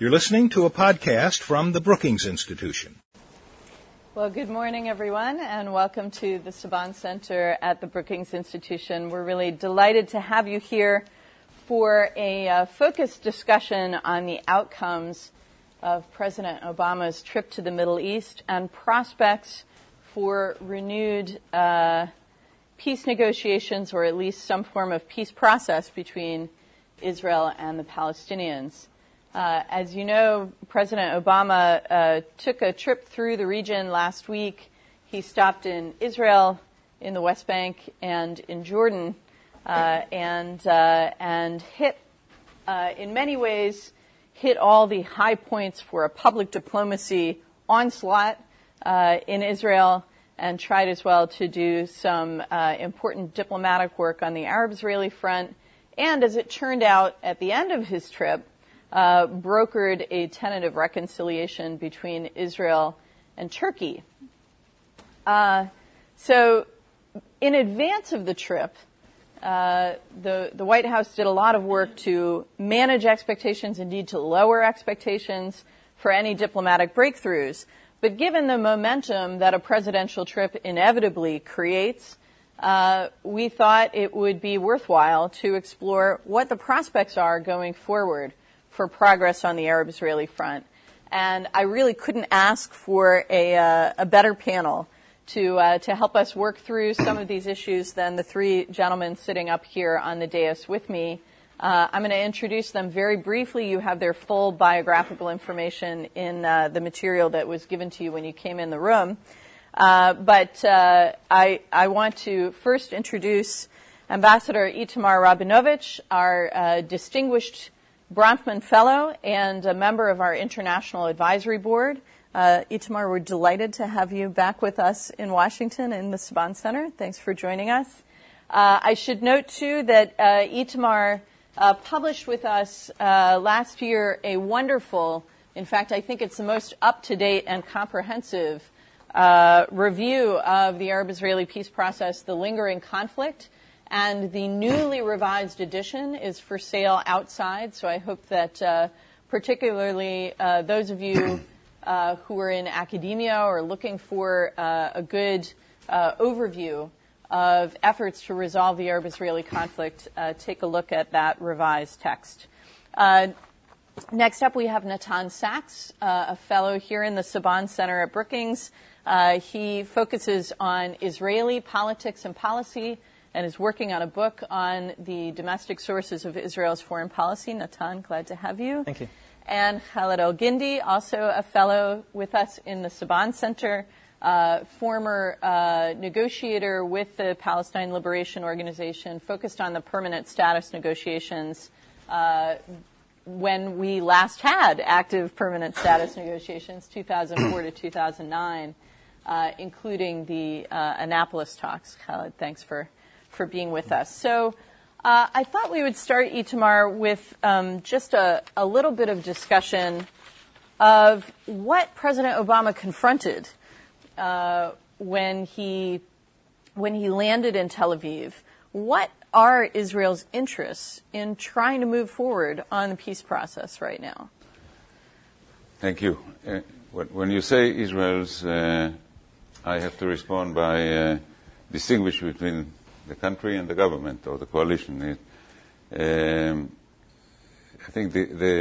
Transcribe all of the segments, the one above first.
You're listening to a podcast from the Brookings Institution. Well, good morning, everyone, and welcome to the Saban Center at the Brookings Institution. We're really delighted to have you here for a focused discussion on the outcomes of President Obama's trip to the Middle East and prospects for renewed peace negotiations, or at least some form of peace process between Israel and the Palestinians. As you know, President Obama took a trip through the region last week. He stopped in Israel, in the West Bank, and in Jordan, and hit, in many ways, hit all the high points for a public diplomacy onslaught in Israel, and tried as well to do some important diplomatic work on the Arab-Israeli front. And as it turned out at the end of his trip, brokered a tentative reconciliation between Israel and Turkey. So in advance of the trip, the White House did a lot of work to manage expectations, indeed to lower expectations for any diplomatic breakthroughs. But given the momentum that a presidential trip inevitably creates, we thought it would be worthwhile to explore what the prospects are going forward for progress on the Arab-Israeli front. And I really couldn't ask for a better panel to help us work through some of these issues than the three gentlemen sitting up here on the dais with me. I'm going to introduce them very briefly. You have their full biographical information in the material that was given to you when you came in the room. But I want to first introduce Ambassador Itamar Rabinovich, our distinguished Bronfman Fellow and a member of our International Advisory Board. Itamar, we're delighted to have you back with us in Washington in the Saban Center. Thanks for joining us. I should note, too, that Itamar published with us last year a wonderful, in fact, I think it's the most up-to-date and comprehensive review of the Arab-Israeli peace process, The Lingering Conflict. And the newly revised edition is for sale outside, so I hope that particularly those of you who are in academia or looking for a good overview of efforts to resolve the Arab-Israeli conflict, take a look at that revised text. Next up, we have Natan Sachs, a fellow here in the Saban Center at Brookings. He focuses on Israeli politics and policy, and is working on a book on the domestic sources of Israel's foreign policy. Natan, glad to have you. Thank you. And Khaled El-Gindi, also a fellow with us in the Saban Center, former negotiator with the Palestine Liberation Organization, focused on the permanent status negotiations when we last had active permanent status negotiations, 2004 to 2009, including the Annapolis talks. Khaled, thanks for being with us. So I thought we would start, Itamar, with just a little bit of discussion of what President Obama confronted when he landed in Tel Aviv. What are Israel's interests in trying to move forward on the peace process right now? Thank you. When you say Israel's, I have to respond by distinguish between the country and the government or the coalition. I think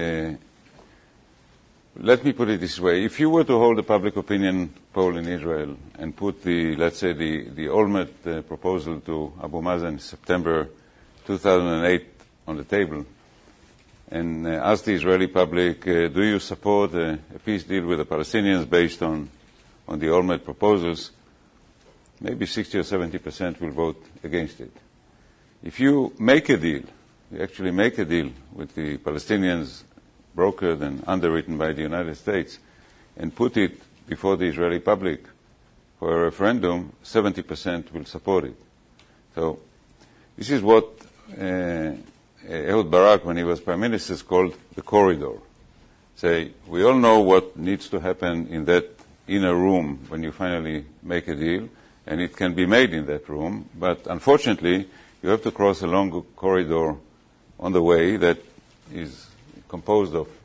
let me put it this way. If you were to hold a public opinion poll in Israel and put let's say the Olmert proposal to Abu Mazen in September 2008 on the table and ask the Israeli public, do you support a peace deal with the Palestinians based on the Olmert proposals, maybe 60 or 70% will vote against it. If you make a deal, you actually make a deal with the Palestinians, brokered and underwritten by the United States, and put it before the Israeli public for a referendum, 70% will support it. So this is what Ehud Barak, when he was Prime Minister, called the corridor. Say, we all know what needs to happen in that inner room when you finally make a deal, and it can be made in that room, but unfortunately, you have to cross a long corridor on the way that is composed of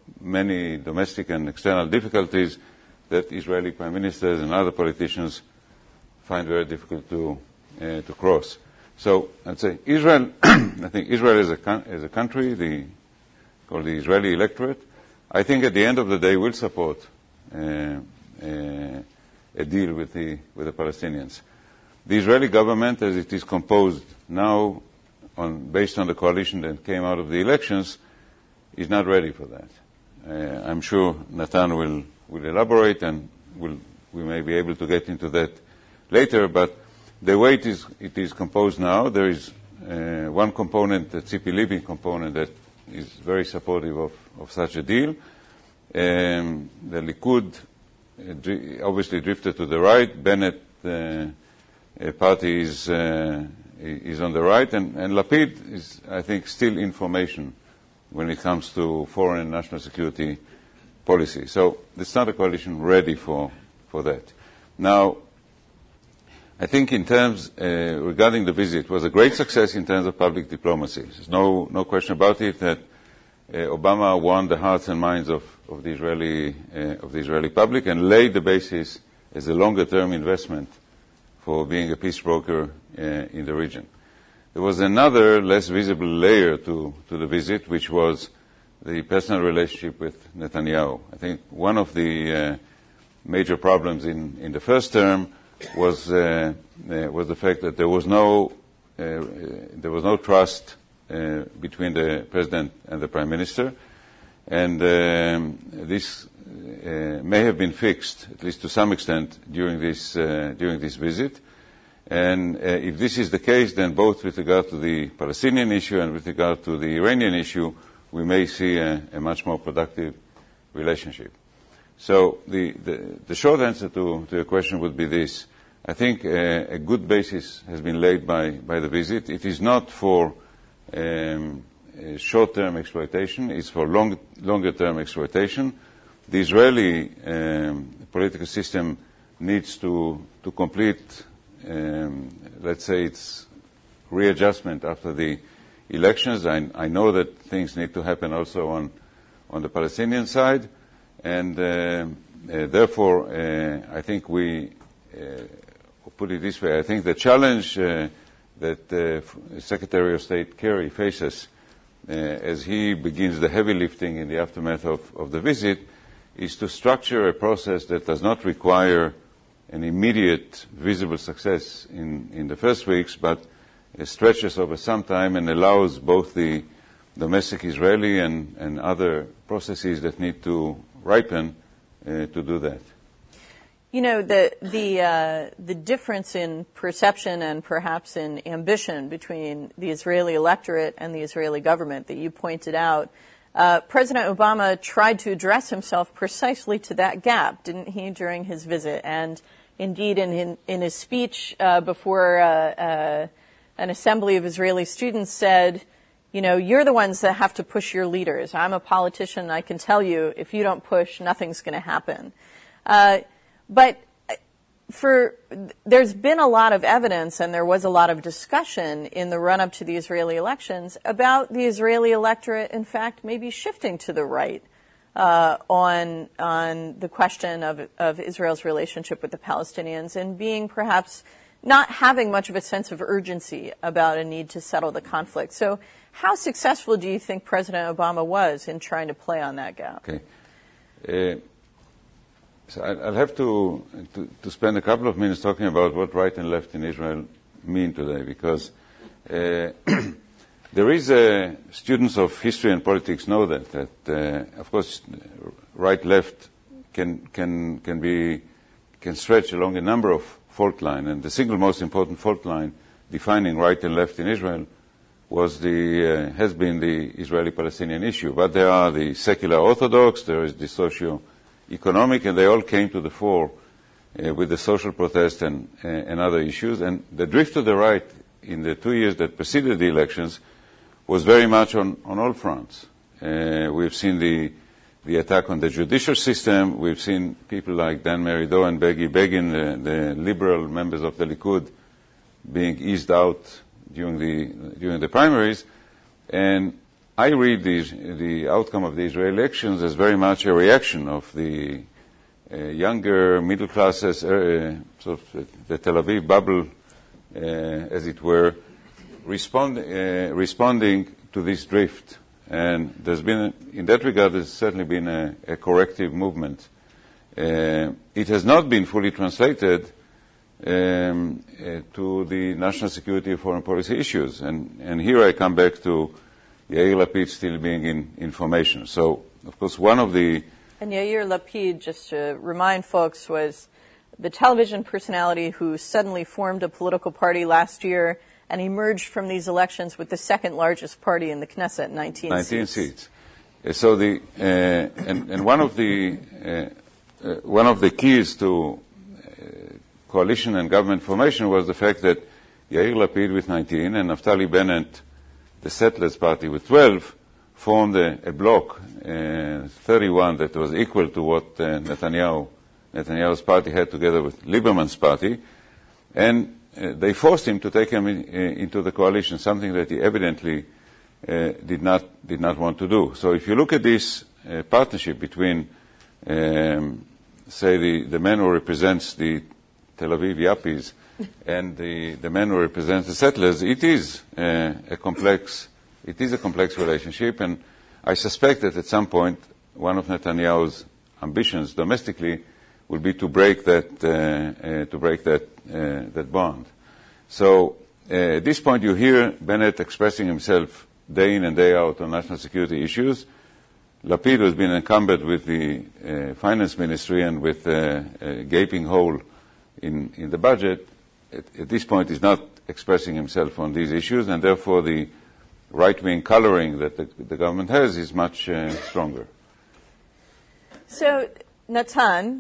many domestic and external difficulties that Israeli prime ministers and other politicians find very difficult to cross. So I'd say Israel, I think Israel as a country, called the Israeli electorate, I think at the end of the day will support a deal with the Palestinians. The Israeli government, as it is composed now, based on the coalition that came out of the elections, is not ready for that. I'm sure Natan will elaborate, and we may be able to get into that later. But the way it is composed now, there is one component, the Tzipi Livni component, that is very supportive of such a deal. The Likud obviously drifted to the right. Bennett party is on the right, and Lapid is, I think, still in formation when it comes to foreign and national security policy. So it's not a coalition ready for that. Now, I think in terms, regarding the visit, it was a great success in terms of public diplomacy. There's no question about it that Obama won the hearts and minds of the Israeli public and laid the basis as a longer-term investment for being a peace broker in the region. There was another less visible layer to the visit, which was the personal relationship with Netanyahu. I think one of the major problems in the first term was the fact that there was no trust between the president and the prime minister, and this may have been fixed, at least to some extent, during this visit. And if this is the case, then both with regard to the Palestinian issue and with regard to the Iranian issue, we may see a much more productive relationship. So the short answer to your question would be this. I think a good basis has been laid by the visit. It is not for short-term exploitation. It's for longer-term exploitation. The Israeli political system needs to complete, let's say, its readjustment after the elections. I know that things need to happen also on the Palestinian side, and therefore, I think put it this way, I think the challenge that Secretary of State Kerry faces as he begins the heavy lifting in the aftermath of the visit is to structure a process that does not require an immediate visible success in the first weeks, but stretches over some time and allows both the domestic Israeli and other processes that need to ripen to do that. You know, the difference in perception and perhaps in ambition between the Israeli electorate and the Israeli government that you pointed out, President Obama tried to address himself precisely to that gap, didn't he, during his visit? And indeed, in his speech before an assembly of Israeli students said, you know, you're the ones that have to push your leaders. I'm a politician. I can tell you, if you don't push, nothing's going to happen. But there's been a lot of evidence, and there was a lot of discussion in the run-up to the Israeli elections about the Israeli electorate, in fact, maybe shifting to the right on the question of Israel's relationship with the Palestinians and being perhaps not having much of a sense of urgency about a need to settle the conflict. So how successful do you think President Obama was in trying to play on that gap? Okay. So I'll have to spend a couple of minutes talking about what right and left in Israel mean today, because there is students of history and politics know that of course right-left can stretch along a number of fault lines, and the single most important fault line defining right and left in Israel has been the Israeli-Palestinian issue. But there are the secular Orthodox, there is the socio-economic, and they all came to the fore with the social protest and other issues. And the drift to the right in the 2 years that preceded the elections was very much on all fronts. We've seen the attack on the judicial system. We've seen people like Dan Meridor and Beggy Begin, the liberal members of the Likud, being eased out during the primaries. And I read the outcome of the Israeli elections as very much a reaction of the younger middle classes, sort of the Tel Aviv bubble, as it were, responding to this drift. And there's been, in that regard, there's certainly been a corrective movement. It has not been fully translated to the national security and foreign policy issues. And here I come back to Yair Lapid still being in formation. So, of course, one of the... And Yair Lapid, just to remind folks, was the television personality who suddenly formed a political party last year and emerged from these elections with the second largest party in the Knesset, 19 seats. So the and one of the keys to coalition and government formation was the fact that Yair Lapid with 19 and Naftali Bennett, the Settlers Party, with 12, formed a bloc, 31, that was equal to what Netanyahu's party had together with Lieberman's party, and they forced him to take him into the coalition, something that he evidently did not want to do. So if you look at this partnership between, say, the man who represents the Tel Aviv Yappies and the man who represents the settlers, it is a complex relationship, and I suspect that at some point one of Netanyahu's ambitions domestically will be to break that bond. So at this point, you hear Bennett expressing himself day in and day out on national security issues. Lapid has been encumbered with the finance ministry and with a gaping hole in the budget. At this point, is not expressing himself on these issues, and therefore the right-wing coloring that the government has is much stronger. So, Natan,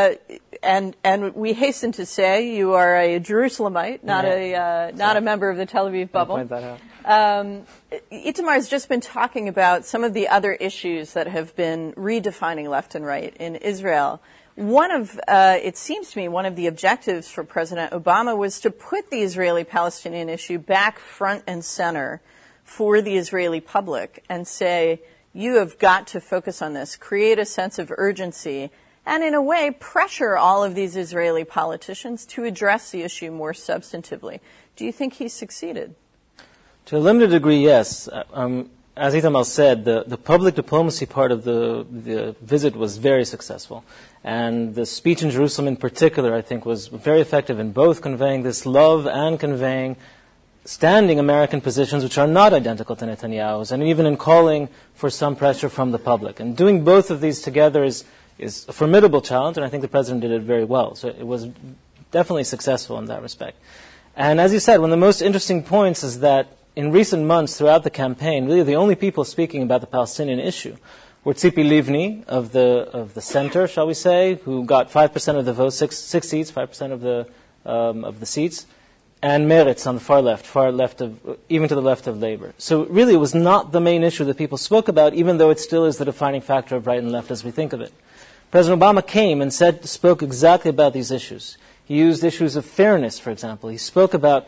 and we hasten to say you are a Jerusalemite, not a member of the Tel Aviv bubble. I'll point that out. Itamar has just been talking about some of the other issues that have been redefining left and right in Israel. It seems to me, one of the objectives for President Obama was to put the Israeli-Palestinian issue back front and center for the Israeli public and say, you have got to focus on this, create a sense of urgency, and in a way pressure all of these Israeli politicians to address the issue more substantively. Do you think he succeeded? To a limited degree, yes. As Itamar said, the public diplomacy part of the visit was very successful. And the speech in Jerusalem in particular, I think, was very effective in both conveying this love and conveying standing American positions which are not identical to Netanyahu's, and even in calling for some pressure from the public. And doing both of these together is a formidable challenge, and I think the President did it very well. So it was definitely successful in that respect. And as you said, one of the most interesting points is that in recent months throughout the campaign, really the only people speaking about the Palestinian issue were Tzipi Livni of the center, shall we say, who got 5% of the votes, six seats, 5% of the seats, and Meretz on the far left even to the left of Labor. So really it was not the main issue that people spoke about, even though it still is the defining factor of right and left as we think of it. President Obama came and spoke exactly about these issues. He used issues of fairness, for example. He spoke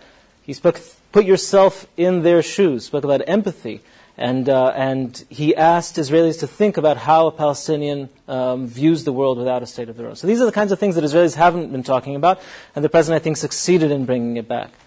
put yourself in their shoes, spoke about empathy, and he asked Israelis to think about how a Palestinian views the world without a state of their own. So these are the kinds of things that Israelis haven't been talking about, and the President, I think, succeeded in bringing it back.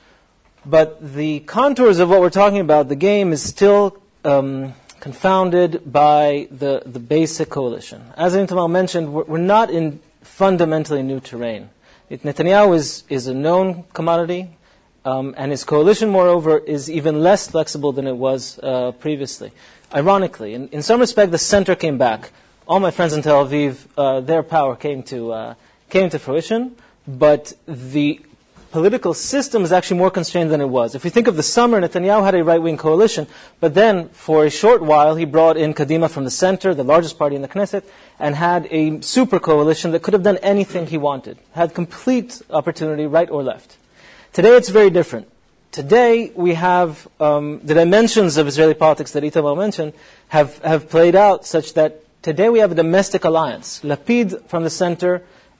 But the contours of what we're talking about, the game, is still confounded by the basic coalition. As Itamar mentioned, we're not in fundamentally new terrain. Netanyahu is a known commodity, and his coalition, moreover, is even less flexible than it was previously. Ironically, in some respect, the center came back. All my friends in Tel Aviv, their power came to fruition, but the political system is actually more constrained than it was. If you think of the summer, Netanyahu had a right-wing coalition, but then for a short while he brought in Kadima from the center, the largest party in the Knesset, and had a super coalition that could have done anything he wanted, had complete opportunity, right or left. Today it's very different. Today we have the dimensions of Israeli politics that Itamar mentioned have played out such that today we have a domestic alliance. Lapid from the center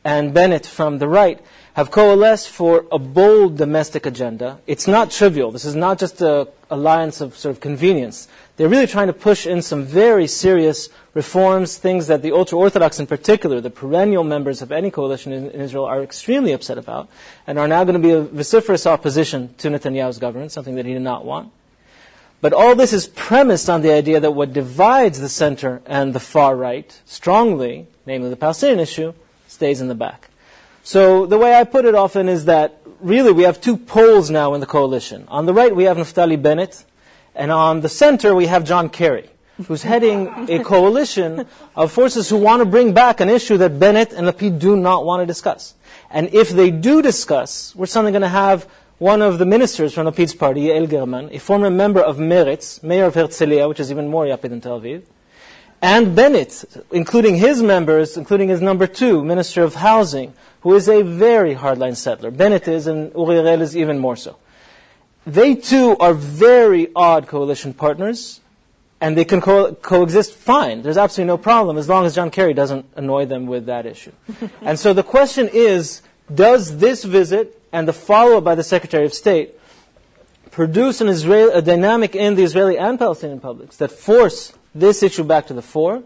and Bennett from the right have coalesced for a bold domestic agenda. It's not trivial. This is not just an alliance of sort of convenience. They're really trying to push in some very serious reforms, things that the ultra-Orthodox in particular, the perennial members of any coalition in Israel, are extremely upset about and are now going to be a vociferous opposition to Netanyahu's government, something that he did not want. But all this is premised on the idea that what divides the center and the far right strongly, namely the Palestinian issue, stays in the back. So the way I put it often is that really we have two poles now in the coalition. On the right we have Naftali Bennett, and on the center we have John Kerry, who's heading a coalition of forces who want to bring back an issue that Bennett and Lapid do not want to discuss. And if they do discuss, we're suddenly going to have one of the ministers from Lapid's party, Yael German, a former member of Meretz, mayor of Herzliya, which is even more Yapid than Tel Aviv, and Bennett, including his members, including his number 2, Minister of Housing, who is a very hardline settler. Bennett is, and Uri Ariel is even more so. They too are very odd coalition partners, and they can coexist fine. There's absolutely no problem as long as John Kerry doesn't annoy them with that issue. And so the question is, does this visit and the follow-up by the Secretary of State produce a dynamic in the Israeli and Palestinian publics that force this issue back to the fore?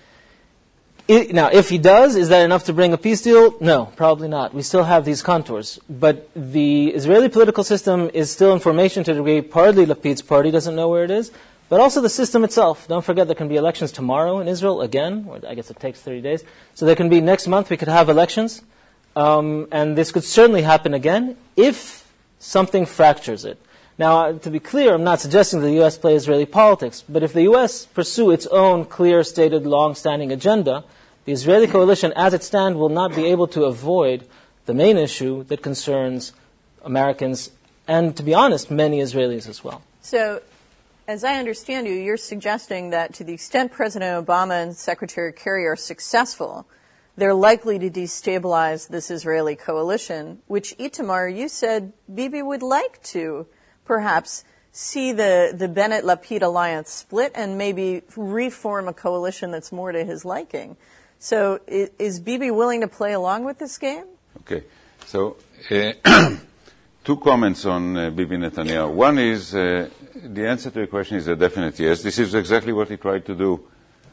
Now, if he does, is that enough to bring a peace deal? No, probably not. We still have these contours. But the Israeli political system is still in formation to a degree. Partly Lapid's party doesn't know where it is, but also the system itself. Don't forget there can be elections tomorrow in Israel again, or I guess it takes 30 days. So there can be next month we could have elections. And this could certainly happen again if something fractures it. Now, to be clear, I'm not suggesting the U.S. play Israeli politics, but if the U.S. pursue its own clear, stated, long-standing agenda, the Israeli coalition, as it stands, will not be able to avoid the main issue that concerns Americans and, to be honest, many Israelis as well. So, as I understand you, you're suggesting that to the extent President Obama and Secretary Kerry are successful, they're likely to destabilize this Israeli coalition, which, Itamar, you said Bibi would like to perhaps see the Bennett-Lapid alliance split and maybe reform a coalition that's more to his liking. So is Bibi willing to play along with this game? Okay. So two comments on Bibi Netanyahu. One is the answer to your question is a definite yes. This is exactly what he tried to do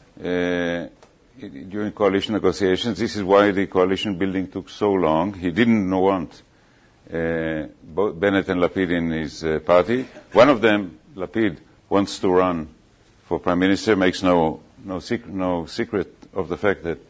during coalition negotiations. This is why the coalition building took so long. He didn't want both Bennett and Lapid in his party. One of them, Lapid, wants to run for prime minister, makes no secret of the fact that,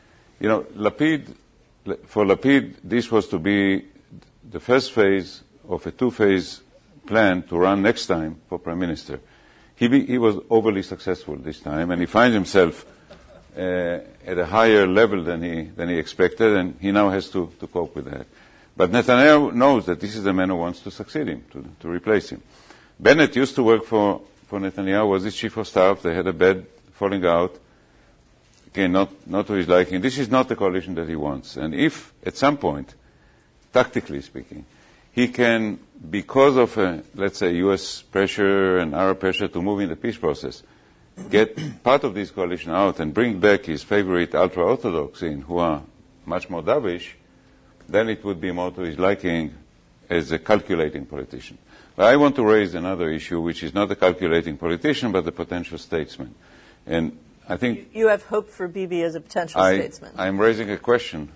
for Lapid, this was to be the first phase of a 2-phase plan to run next time for prime minister. He was overly successful this time, and he finds himself at a higher level than he expected, and he now has to cope with that. But Netanyahu knows that this is the man who wants to succeed him, to replace him. Bennett used to work for Netanyahu, was his chief of staff. They had a bad falling out. Again, not to his liking. This is not the coalition that he wants. And if, at some point, tactically speaking, he can, because of, let's say, U.S. pressure and Arab pressure to move in the peace process, get part of this coalition out and bring back his favorite ultra-Orthodox in, who are much more dovish, then it would be more to his liking as a calculating politician. But I want to raise another issue, which is not a calculating politician, but a potential statesman. And I think you have hope for Bibi as a potential statesman. I'm raising a question.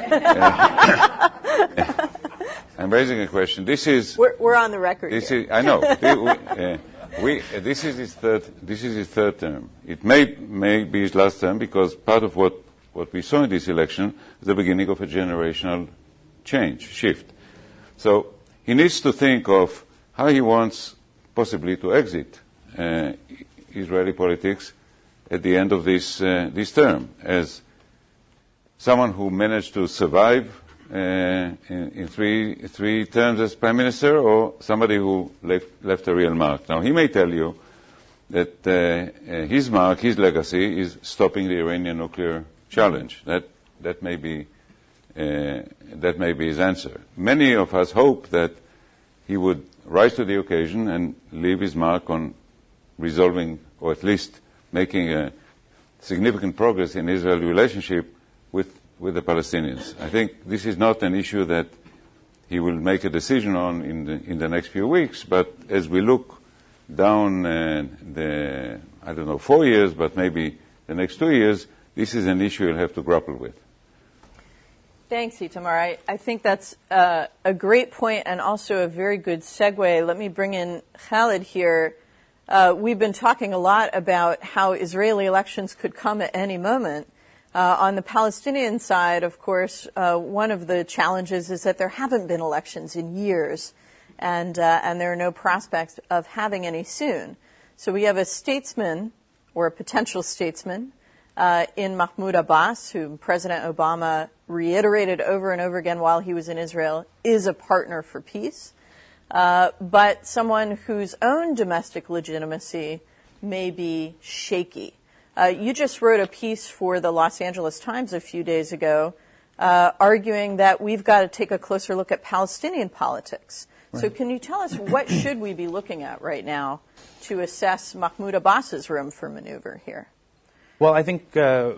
I'm raising a question. This is we're on the record. This here. is I know. This is his third term. It may be his last term because part of what we saw in this election is the beginning of a generational shift. So he needs to think of how he wants possibly to exit Israeli politics at the end of this term, as someone who managed to survive in three terms as prime minister, or somebody who left a real mark. Now, he may tell you that his mark, his legacy, is stopping the Iranian nuclear challenge. That may be his answer. Many of us hope that he would rise to the occasion and leave his mark on resolving, or at least making a significant progress in Israeli relationship with with the Palestinians. I think this is not an issue that he will make a decision on in the next few weeks, but as we look down the, 4 years, but maybe the next 2 years, this is an issue he'll have to grapple with. Thanks, Itamar. I think that's a great point and also a very good segue. Let me bring in Khalid here. We've been talking a lot about how Israeli elections could come at any moment. On the Palestinian side, of course, one of the challenges is that there haven't been elections in years, and there are no prospects of having any soon. So we have a statesman, or a potential statesman, in Mahmoud Abbas, who President Obama reiterated over and over again while he was in Israel, is a partner for peace, but someone whose own domestic legitimacy may be shaky. You just wrote a piece for the Los Angeles Times a few days ago arguing that we've got to take a closer look at Palestinian politics. Right. So can you tell us what should we be looking at right now to assess Mahmoud Abbas's room for maneuver here? Well, I think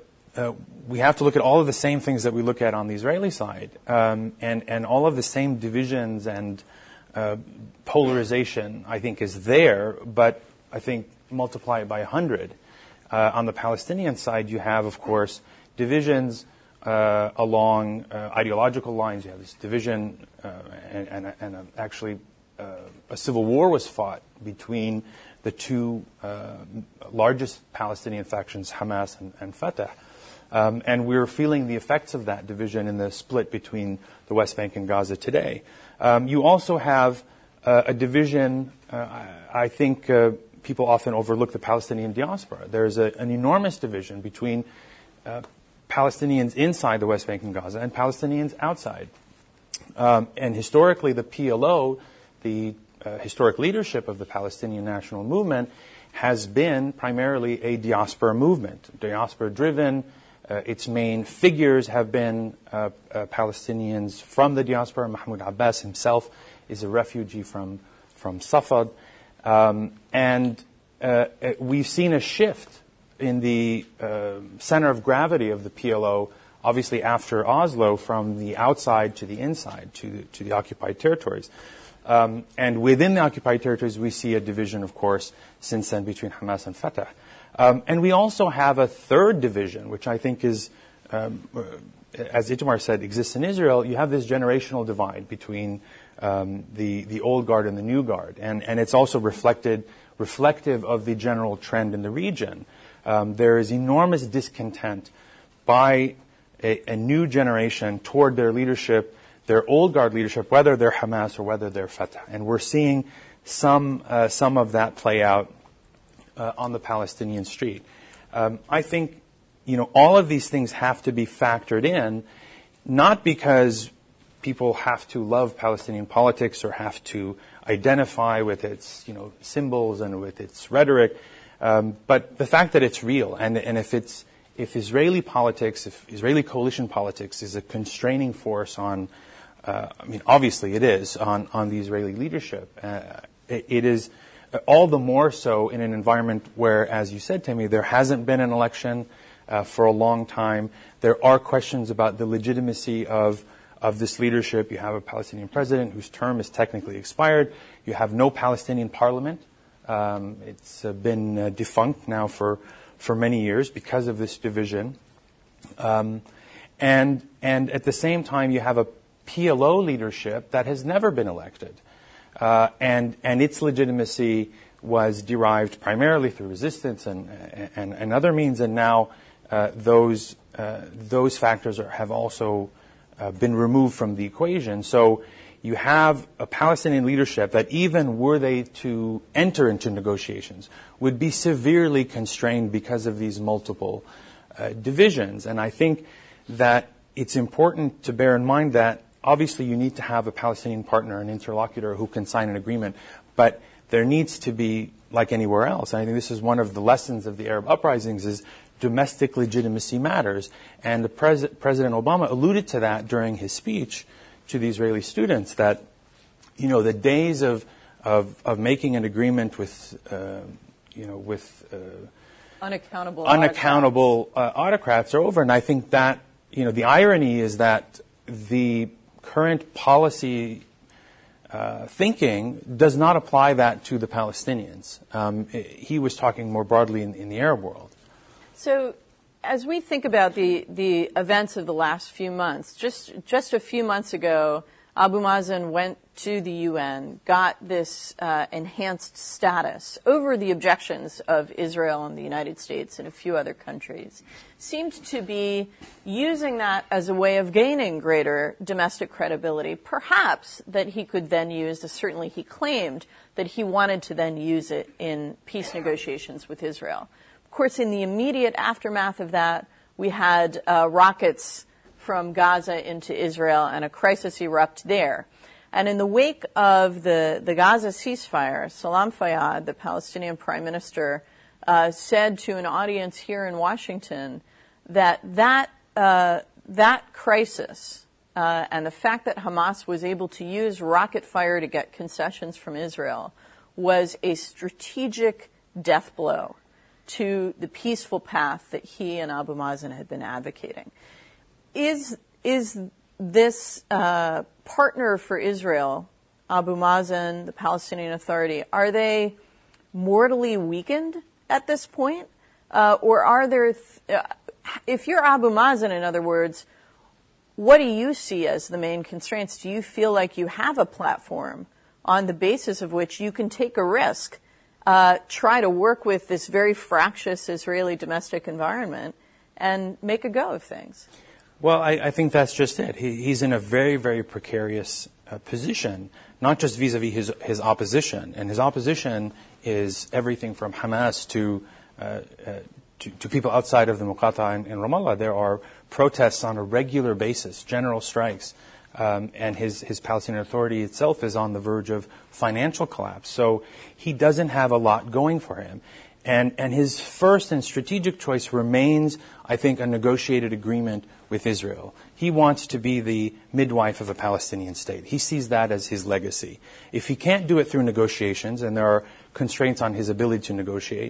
we have to look at all of the same things that we look at on the Israeli side, and all of the same divisions and polarization, I think, is there, but I think multiply it by 100. On the Palestinian side, you have, of course, divisions along ideological lines. You have this division, and actually a civil war was fought between the two largest Palestinian factions, Hamas and Fatah. And we're feeling the effects of that division in the split between the West Bank and Gaza today. You also have a division, I think people often overlook the Palestinian diaspora. There's an enormous division between Palestinians inside the West Bank and Gaza and Palestinians outside. And historically, the PLO, the historic leadership of the Palestinian National Movement, has been primarily a diaspora movement, diaspora-driven. Its main figures have been Palestinians from the diaspora. Mahmoud Abbas himself is a refugee from Safad. And we've seen a shift in the center of gravity of the PLO, obviously after Oslo, from the outside to the inside, to the occupied territories. And within the occupied territories, we see a division, of course, since then between Hamas and Fatah. And we also have a third division, which I think is, as Itamar said, exists in Israel. You have this generational divide between the old guard and the new guard. And it's also reflective of the general trend in the region. There is enormous discontent by a new generation toward their leadership, their old guard leadership, whether they're Hamas or whether they're Fatah. And we're seeing some of that play out on the Palestinian street. I think, all of these things have to be factored in, not because people have to love Palestinian politics or have to identify with its, symbols and with its rhetoric, but the fact that it's real, and if Israeli politics, if Israeli coalition politics is a constraining force on, obviously it is on the Israeli leadership. It is all the more so in an environment where, as you said, Tammy, there hasn't been an election for a long time. There are questions about the legitimacy of this leadership. You have a Palestinian president whose term is technically expired. You have no Palestinian parliament. It's been defunct now for many years because of this division. And at the same time, you have a PLO leadership that has never been elected. And its legitimacy was derived primarily through resistance and other means, and now those factors have also been removed from the equation. So you have a Palestinian leadership that, even were they to enter into negotiations, would be severely constrained because of these multiple divisions. And I think that it's important to bear in mind that obviously you need to have a Palestinian partner, an interlocutor who can sign an agreement, but there needs to be, like anywhere else, and I think this is one of the lessons of the Arab uprisings, is domestic legitimacy matters. And the President Obama alluded to that during his speech to the Israeli students, that, the days of making an agreement with unaccountable autocrats are over. And I think that the irony is that the current policy thinking does not apply that to the Palestinians. He was talking more broadly in the Arab world. So, as we think about the events of the last few months, just a few months ago, Abu Mazen went to the UN, got this enhanced status over the objections of Israel and the United States and a few other countries, seemed to be using that as a way of gaining greater domestic credibility, perhaps that he could then use, certainly he claimed, that he wanted to then use it in peace negotiations with Israel. Of course, in the immediate aftermath of that, we had rockets from Gaza into Israel and a crisis erupt there. And in the wake of the Gaza ceasefire, Salam Fayyad, the Palestinian prime minister, said to an audience here in Washington that crisis and the fact that Hamas was able to use rocket fire to get concessions from Israel was a strategic death blow to the peaceful path that he and Abu Mazen had been advocating. Is this partner for Israel, Abu Mazen, the Palestinian Authority, are they mortally weakened at this point? Or are there, if you're Abu Mazen, in other words, what do you see as the main constraints? Do you feel like you have a platform on the basis of which you can take a risk, try to work with this very fractious Israeli domestic environment and make a go of things? Well, I think that's just it. He's in a very, very precarious position, not just vis-a-vis his opposition. And his opposition is everything from Hamas to people outside of the Muqata in Ramallah. There are protests on a regular basis, general strikes, and his Palestinian Authority itself is on the verge of financial collapse. So he doesn't have a lot going for him. And his first and strategic choice remains, I think, a negotiated agreement with Israel. He wants to be the midwife of a Palestinian state. He sees that as his legacy. If he can't do it through negotiations, and there are constraints on his ability to negotiate,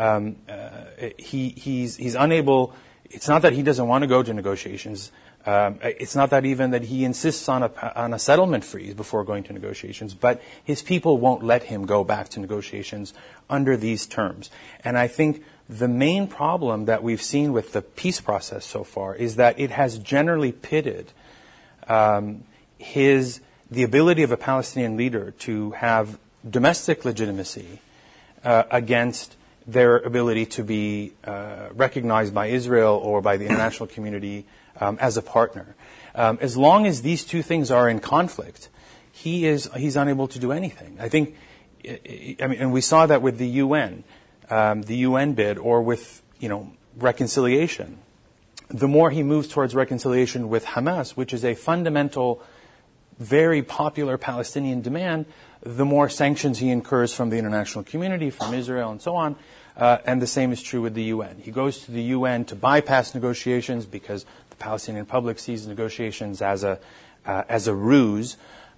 he's unable. It's not that he doesn't want to go to negotiations. It's not that even that he insists on a settlement freeze before going to negotiations, but his people won't let him go back to negotiations under these terms. And I think the main problem that we've seen with the peace process so far is that it has generally pitted the ability of a Palestinian leader to have domestic legitimacy against their ability to be recognized by Israel or by the international community as a partner. As long as these two things are in conflict, he's unable to do anything. I think, and we saw that with the UN bid, or with reconciliation. The more he moves towards reconciliation with Hamas, which is a fundamental, very popular Palestinian demand, the more sanctions he incurs from the international community, from Israel, and so on. And the same is true with the UN. He goes to the UN to bypass negotiations because the Palestinian public sees negotiations as a ruse,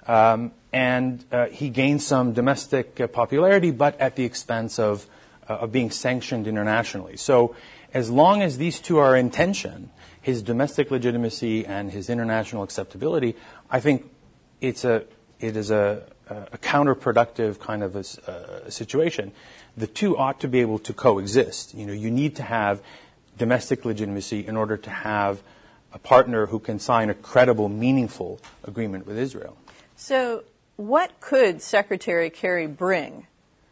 and he gains some domestic popularity, but at the expense of being sanctioned internationally. So, as long as these two are in tension, his domestic legitimacy and his international acceptability, I think it is a counterproductive kind of a situation. The two ought to be able to coexist. You need to have domestic legitimacy in order to have a partner who can sign a credible, meaningful agreement with Israel. So what could Secretary Kerry bring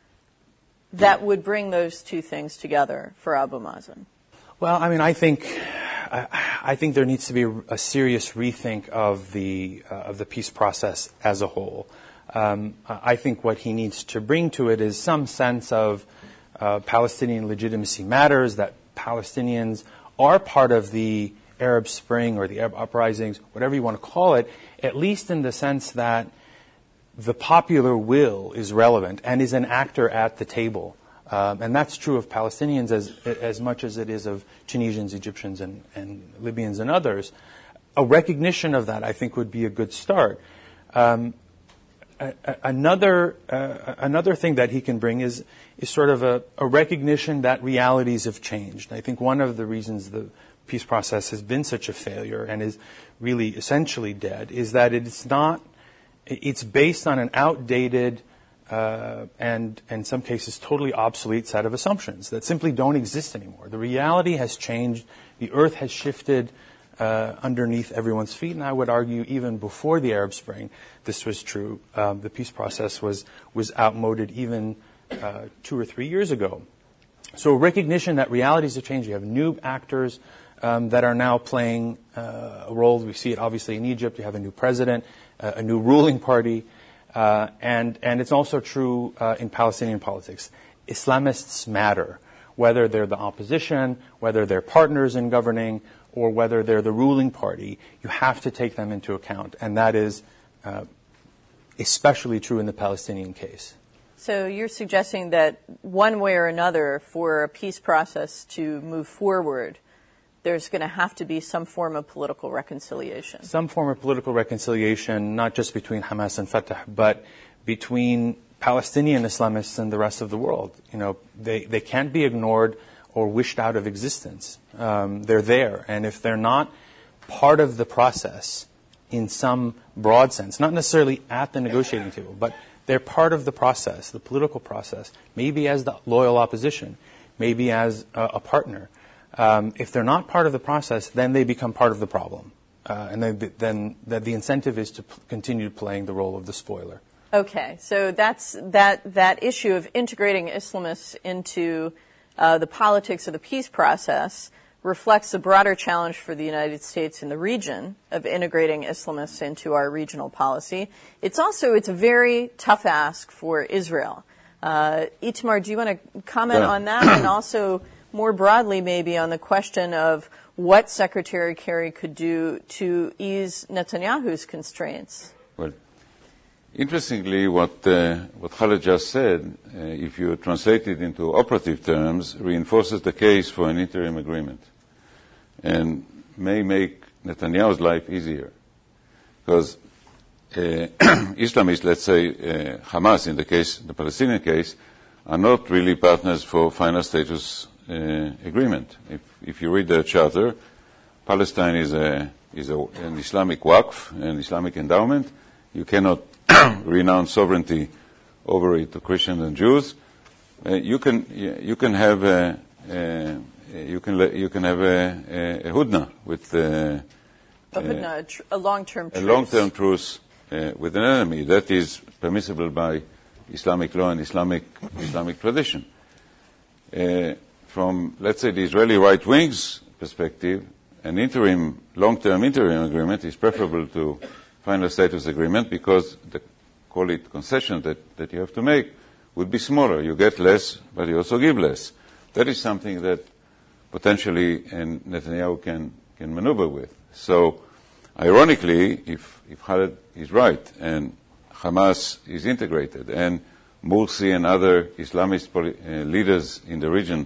that would bring those two things together for Abu Mazen? Well, I think there needs to be a serious rethink of the peace process as a whole. I think what he needs to bring to it is some sense of Palestinian legitimacy matters, that Palestinians are part of the Arab Spring or the Arab uprisings, whatever you want to call it, at least in the sense that the popular will is relevant and is an actor at the table. And that's true of Palestinians as much as it is of Tunisians, Egyptians, and Libyans and others. A recognition of that, I think, would be a good start. Another thing that he can bring is sort of a recognition that realities have changed. I think one of the reasons the peace process has been such a failure and is really essentially dead is that it's based on an outdated and in some cases totally obsolete set of assumptions that simply don't exist anymore. The reality has changed. The earth has shifted underneath everyone's feet, and I would argue even before the Arab Spring, this was true. The peace process was outmoded even 2 or 3 years ago. So recognition that realities have changed. You have new actors that are now playing a role. We see it obviously in Egypt. You have a new president, a new ruling party, and it's also true in Palestinian politics. Islamists matter, whether they're the opposition, whether they're partners in governing, or whether they're the ruling party. You have to take them into account, and that is especially true in the Palestinian case. So you're suggesting that one way or another, for a peace process to move forward, there's going to have to be some form of political reconciliation. Some form of political reconciliation, not just between Hamas and Fatah, but between Palestinian Islamists and the rest of the world. They can't be ignored or wished out of existence. They're there. And if they're not part of the process in some broad sense, not necessarily at the negotiating table, but they're part of the process, the political process, maybe as the loyal opposition, maybe as a partner. If they're not part of the process, then they become part of the problem. And then the incentive is to continue playing the role of the spoiler. Okay, so that's that issue of integrating Islamists into the politics of the peace process reflects the broader challenge for the United States in the region of integrating Islamists into our regional policy. It's a very tough ask for Israel. Itamar, do you want to comment on that? And also more broadly maybe on the question of what Secretary Kerry could do to ease Netanyahu's constraints? Well, interestingly, what Khaled just said, if you translate it into operative terms, reinforces the case for an interim agreement and may make Netanyahu's life easier. Because Islamists, let's say Hamas in the Palestinian case, are not really partners for final status agreement. If you read their charter, Palestine is an Islamic waqf, an Islamic endowment. You cannot renounce sovereignty over it to Christians and Jews. You can have a hudna with a long-term truce. A long-term truce with an enemy. That is permissible by Islamic law and Islamic tradition. From, let's say, the Israeli right wing's perspective, an long-term interim agreement is preferable to final status agreement because the, call it concession that you have to make would be smaller. You get less, but you also give less. That is something that potentially Netanyahu can maneuver with. So, ironically, if Khaled is right and Hamas is integrated and Morsi and other Islamist leaders in the region,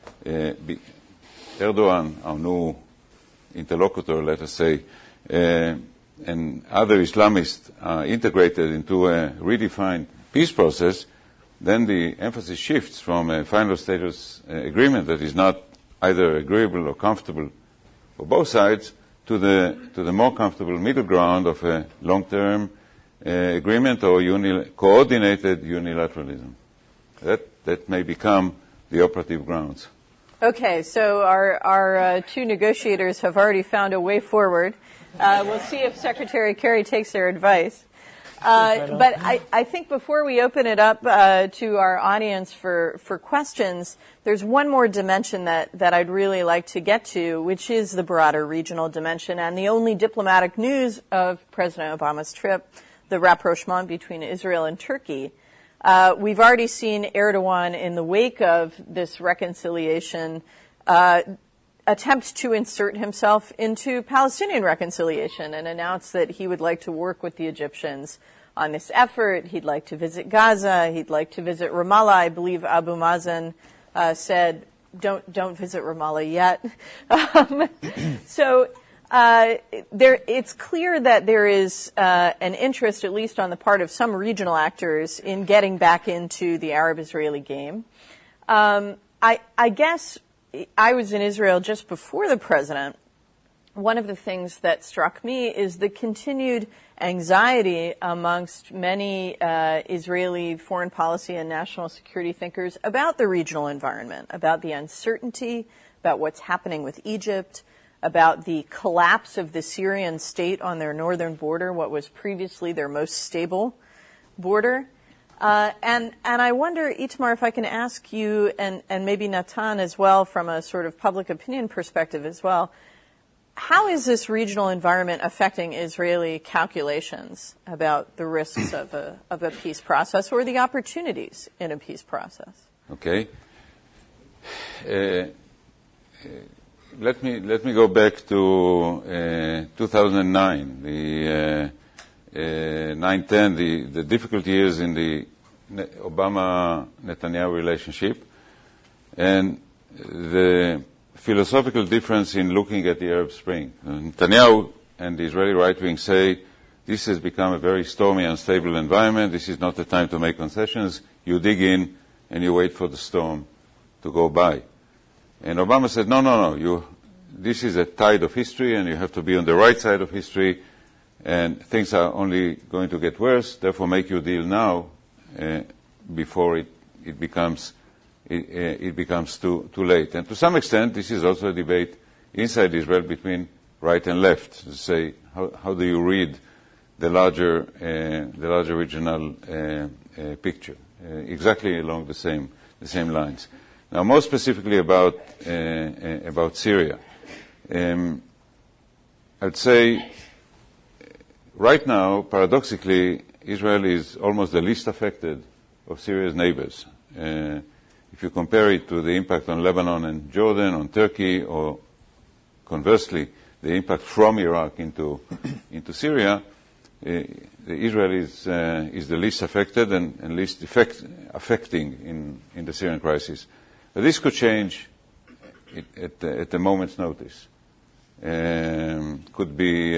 Erdogan, our new interlocutor, let us say, and other Islamists are integrated into a redefined peace process, then the emphasis shifts from a final status agreement that is not either agreeable or comfortable for both sides to the more comfortable middle ground of a long-term agreement or coordinated unilateralism. That may become the operative grounds. Okay, so our two negotiators have already found a way forward. We'll see if Secretary Kerry takes their advice. But I think before we open it up to our audience for questions, there's one more dimension that I'd really like to get to, which is the broader regional dimension and the only diplomatic news of President Obama's trip, the rapprochement between Israel and Turkey. We've already seen Erdogan, in the wake of this reconciliation, attempt to insert himself into Palestinian reconciliation and announce that he would like to work with the Egyptians on this effort. He'd like to visit Gaza. He'd like to visit Ramallah. I believe Abu Mazen said, "Don't visit Ramallah yet." So it's clear that there is an interest, at least on the part of some regional actors, in getting back into the Arab-Israeli game. I guess I was in Israel just before the president. One of the things that struck me is the continued anxiety amongst many Israeli foreign policy and national security thinkers about the regional environment, about the uncertainty, about what's happening with Egypt, about the collapse of the Syrian state on their northern border, what was previously their most stable border. And I wonder, Itamar, if I can ask you, and maybe Natan as well, from a sort of public opinion perspective as well, how is this regional environment affecting Israeli calculations about the risks of a peace process or the opportunities in a peace process? Okay. Let me go back to 2009, the 9-10, the difficult years in the Obama-Netanyahu relationship, and the philosophical difference in looking at the Arab Spring. Netanyahu and the Israeli right wing say this has become a very stormy, unstable environment. This is not the time to make concessions. You dig in and you wait for the storm to go by. And Obama said, no. This is a tide of history, and you have to be on the right side of history, and things are only going to get worse. Therefore, make your deal now before it becomes too late. And to some extent, this is also a debate inside Israel between right and left. To say, how do you read the larger regional picture? Exactly along the same lines. Now, more specifically about Syria, I'd say right now, paradoxically, Israel is almost the least affected of Syria's neighbors. If you compare it to the impact on Lebanon and Jordan, on Turkey, or conversely, the impact from Iraq into Syria, Israel is the least affected and least affecting in the Syrian crisis. But this could change at a moment's notice. Could be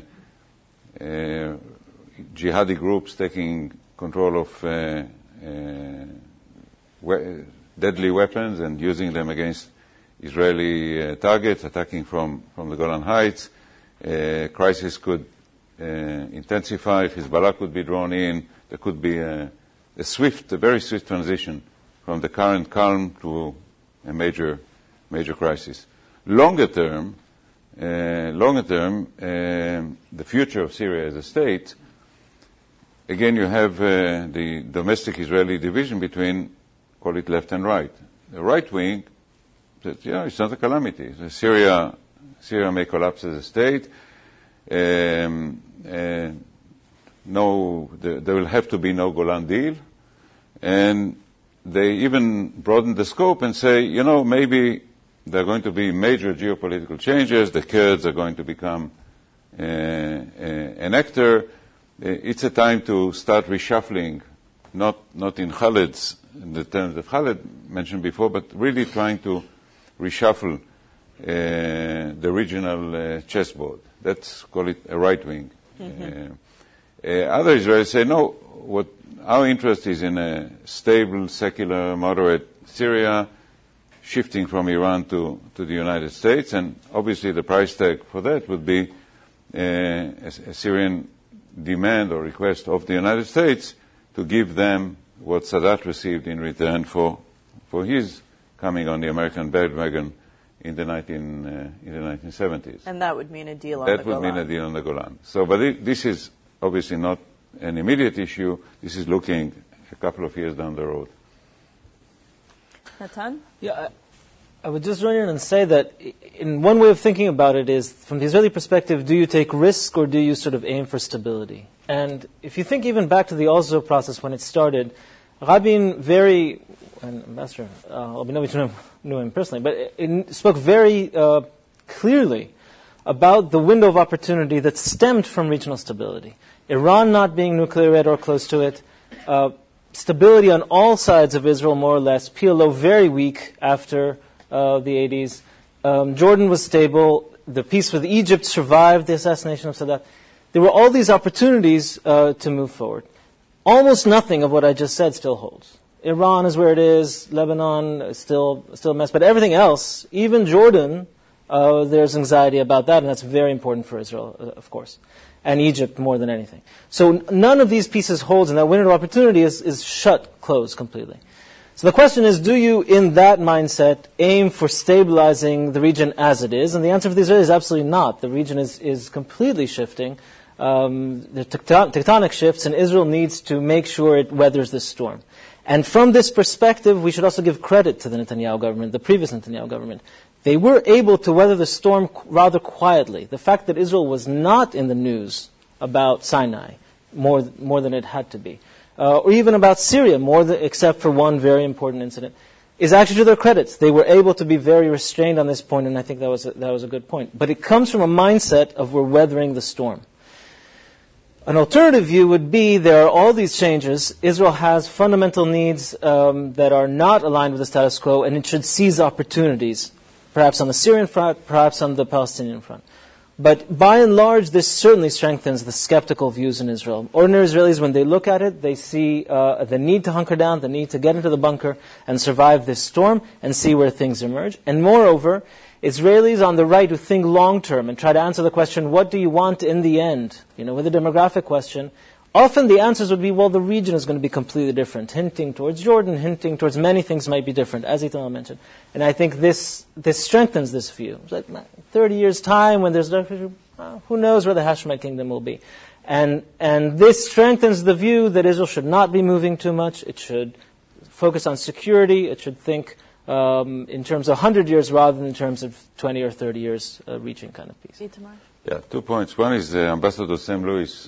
jihadi groups taking control of deadly weapons and using them against Israeli targets, attacking from the Golan Heights. Crisis could intensify. Hezbollah could be drawn in. There could be a very swift transition from the current calm to a major crisis. Longer term, the future of Syria as a state, again, you have the domestic Israeli division between, call it left and right. The right wing says, it's not a calamity. Syria may collapse as a state. There will have to be no Golan deal. And they even broaden the scope and say, maybe there are going to be major geopolitical changes. The Kurds are going to become an actor. It's a time to start reshuffling, not in Khaled's, in the terms that Khaled mentioned before, but really trying to reshuffle the regional chessboard. Let's call it a right wing. Mm-hmm. Other Israelis say, no, our interest is in a stable, secular, moderate Syria, shifting from Iran to the United States, and obviously the price tag for that would be a Syrian demand or request of the United States to give them what Sadat received in return for his coming on the American bandwagon in the 1970s. And that would mean a deal on the Golan. That would mean a deal on the Golan. So, but this is obviously not an immediate issue. This is looking a couple of years down the road. Natan? Yeah, I would just join in and say that in one way of thinking about it is, from the Israeli perspective, do you take risk or do you sort of aim for stability? And if you think even back to the Oslo process when it started, Rabin and Ambassador Rabinovich knew him personally, but it spoke very clearly about the window of opportunity that stemmed from regional stability. Iran not being nuclear ready or close to it, stability on all sides of Israel, more or less, PLO very weak after the 80s. Jordan was stable. The peace with Egypt survived the assassination of Sadat. There were all these opportunities to move forward. Almost nothing of what I just said still holds. Iran is where it is, Lebanon is still a mess, but everything else, even Jordan, there's anxiety about that, and that's very important for Israel, of course, and Egypt more than anything. So none of these pieces holds, and that window of opportunity is closed completely. So the question is, do you, in that mindset, aim for stabilizing the region as it is? And the answer for the Israelis is absolutely not. The region is completely shifting. The tectonic shifts, and Israel needs to make sure it weathers this storm. And from this perspective, we should also give credit to the Netanyahu government, the previous Netanyahu government. They were able to weather the storm rather quietly. The fact that Israel was not in the news about Sinai more than it had to be, or even about Syria, except for one very important incident, is actually to their credit. They were able to be very restrained on this point, and I think that was a good point. But it comes from a mindset of we're weathering the storm. An alternative view would be there are all these changes. Israel has fundamental needs that are not aligned with the status quo, and it should seize opportunities, perhaps on the Syrian front, perhaps on the Palestinian front. But by and large, this certainly strengthens the skeptical views in Israel. Ordinary Israelis, when they look at it, they see the need to hunker down, the need to get into the bunker and survive this storm and see where things emerge. And moreover, Israelis on the right who think long-term and try to answer the question, what do you want in the end? With the demographic question, often the answers would be, well, the region is going to be completely different, hinting towards Jordan, hinting towards many things might be different, as Itamar mentioned. And I think this strengthens this view. It's like 30 years' time when there's who knows where the Hashemite kingdom will be. And this strengthens the view that Israel should not be moving too much. It should focus on security. It should think in terms of 100 years rather than in terms of 20 or 30 years reaching kind of peace. Itamar? Yeah, 2 points. One is Ambassador Sam Lewis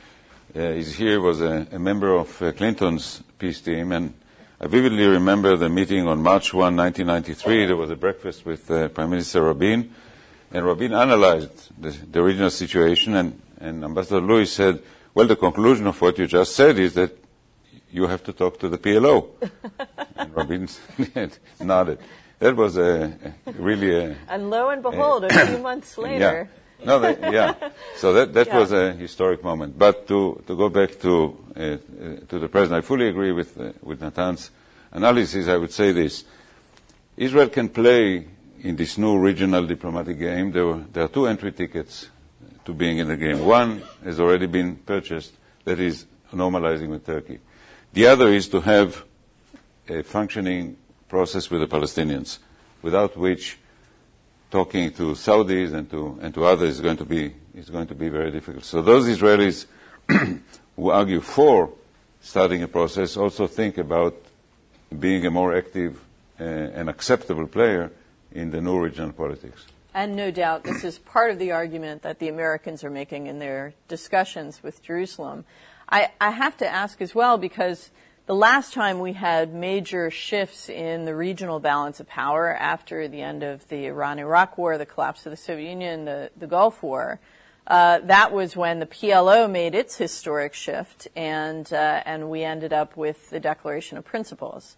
is here, was a member of Clinton's peace team, and I vividly remember the meeting on March 1, 1993. There was a breakfast with Prime Minister Rabin, and Rabin analyzed the regional situation, and Ambassador Lewis said, well, the conclusion of what you just said is that you have to talk to the PLO. And Rabin nodded. That was really And lo and behold, a few months later... Yeah. So that was a historic moment. But to go back to the present, I fully agree with Natan's analysis. I would say this: Israel can play in this new regional diplomatic game. There are 2 entry tickets to being in the game. One has already been purchased, that is normalizing with Turkey. The other is to have a functioning process with the Palestinians, without which talking to Saudis and to others is going to be very difficult. So those Israelis who argue for starting a process also think about being a more active and acceptable player in the new regional politics. And no doubt this is part of the argument that the Americans are making in their discussions with Jerusalem. I have to ask as well, because the last time we had major shifts in the regional balance of power after the end of the Iran-Iraq War, the collapse of the Soviet Union, the Gulf War, that was when the PLO made its historic shift, and we ended up with the Declaration of Principles.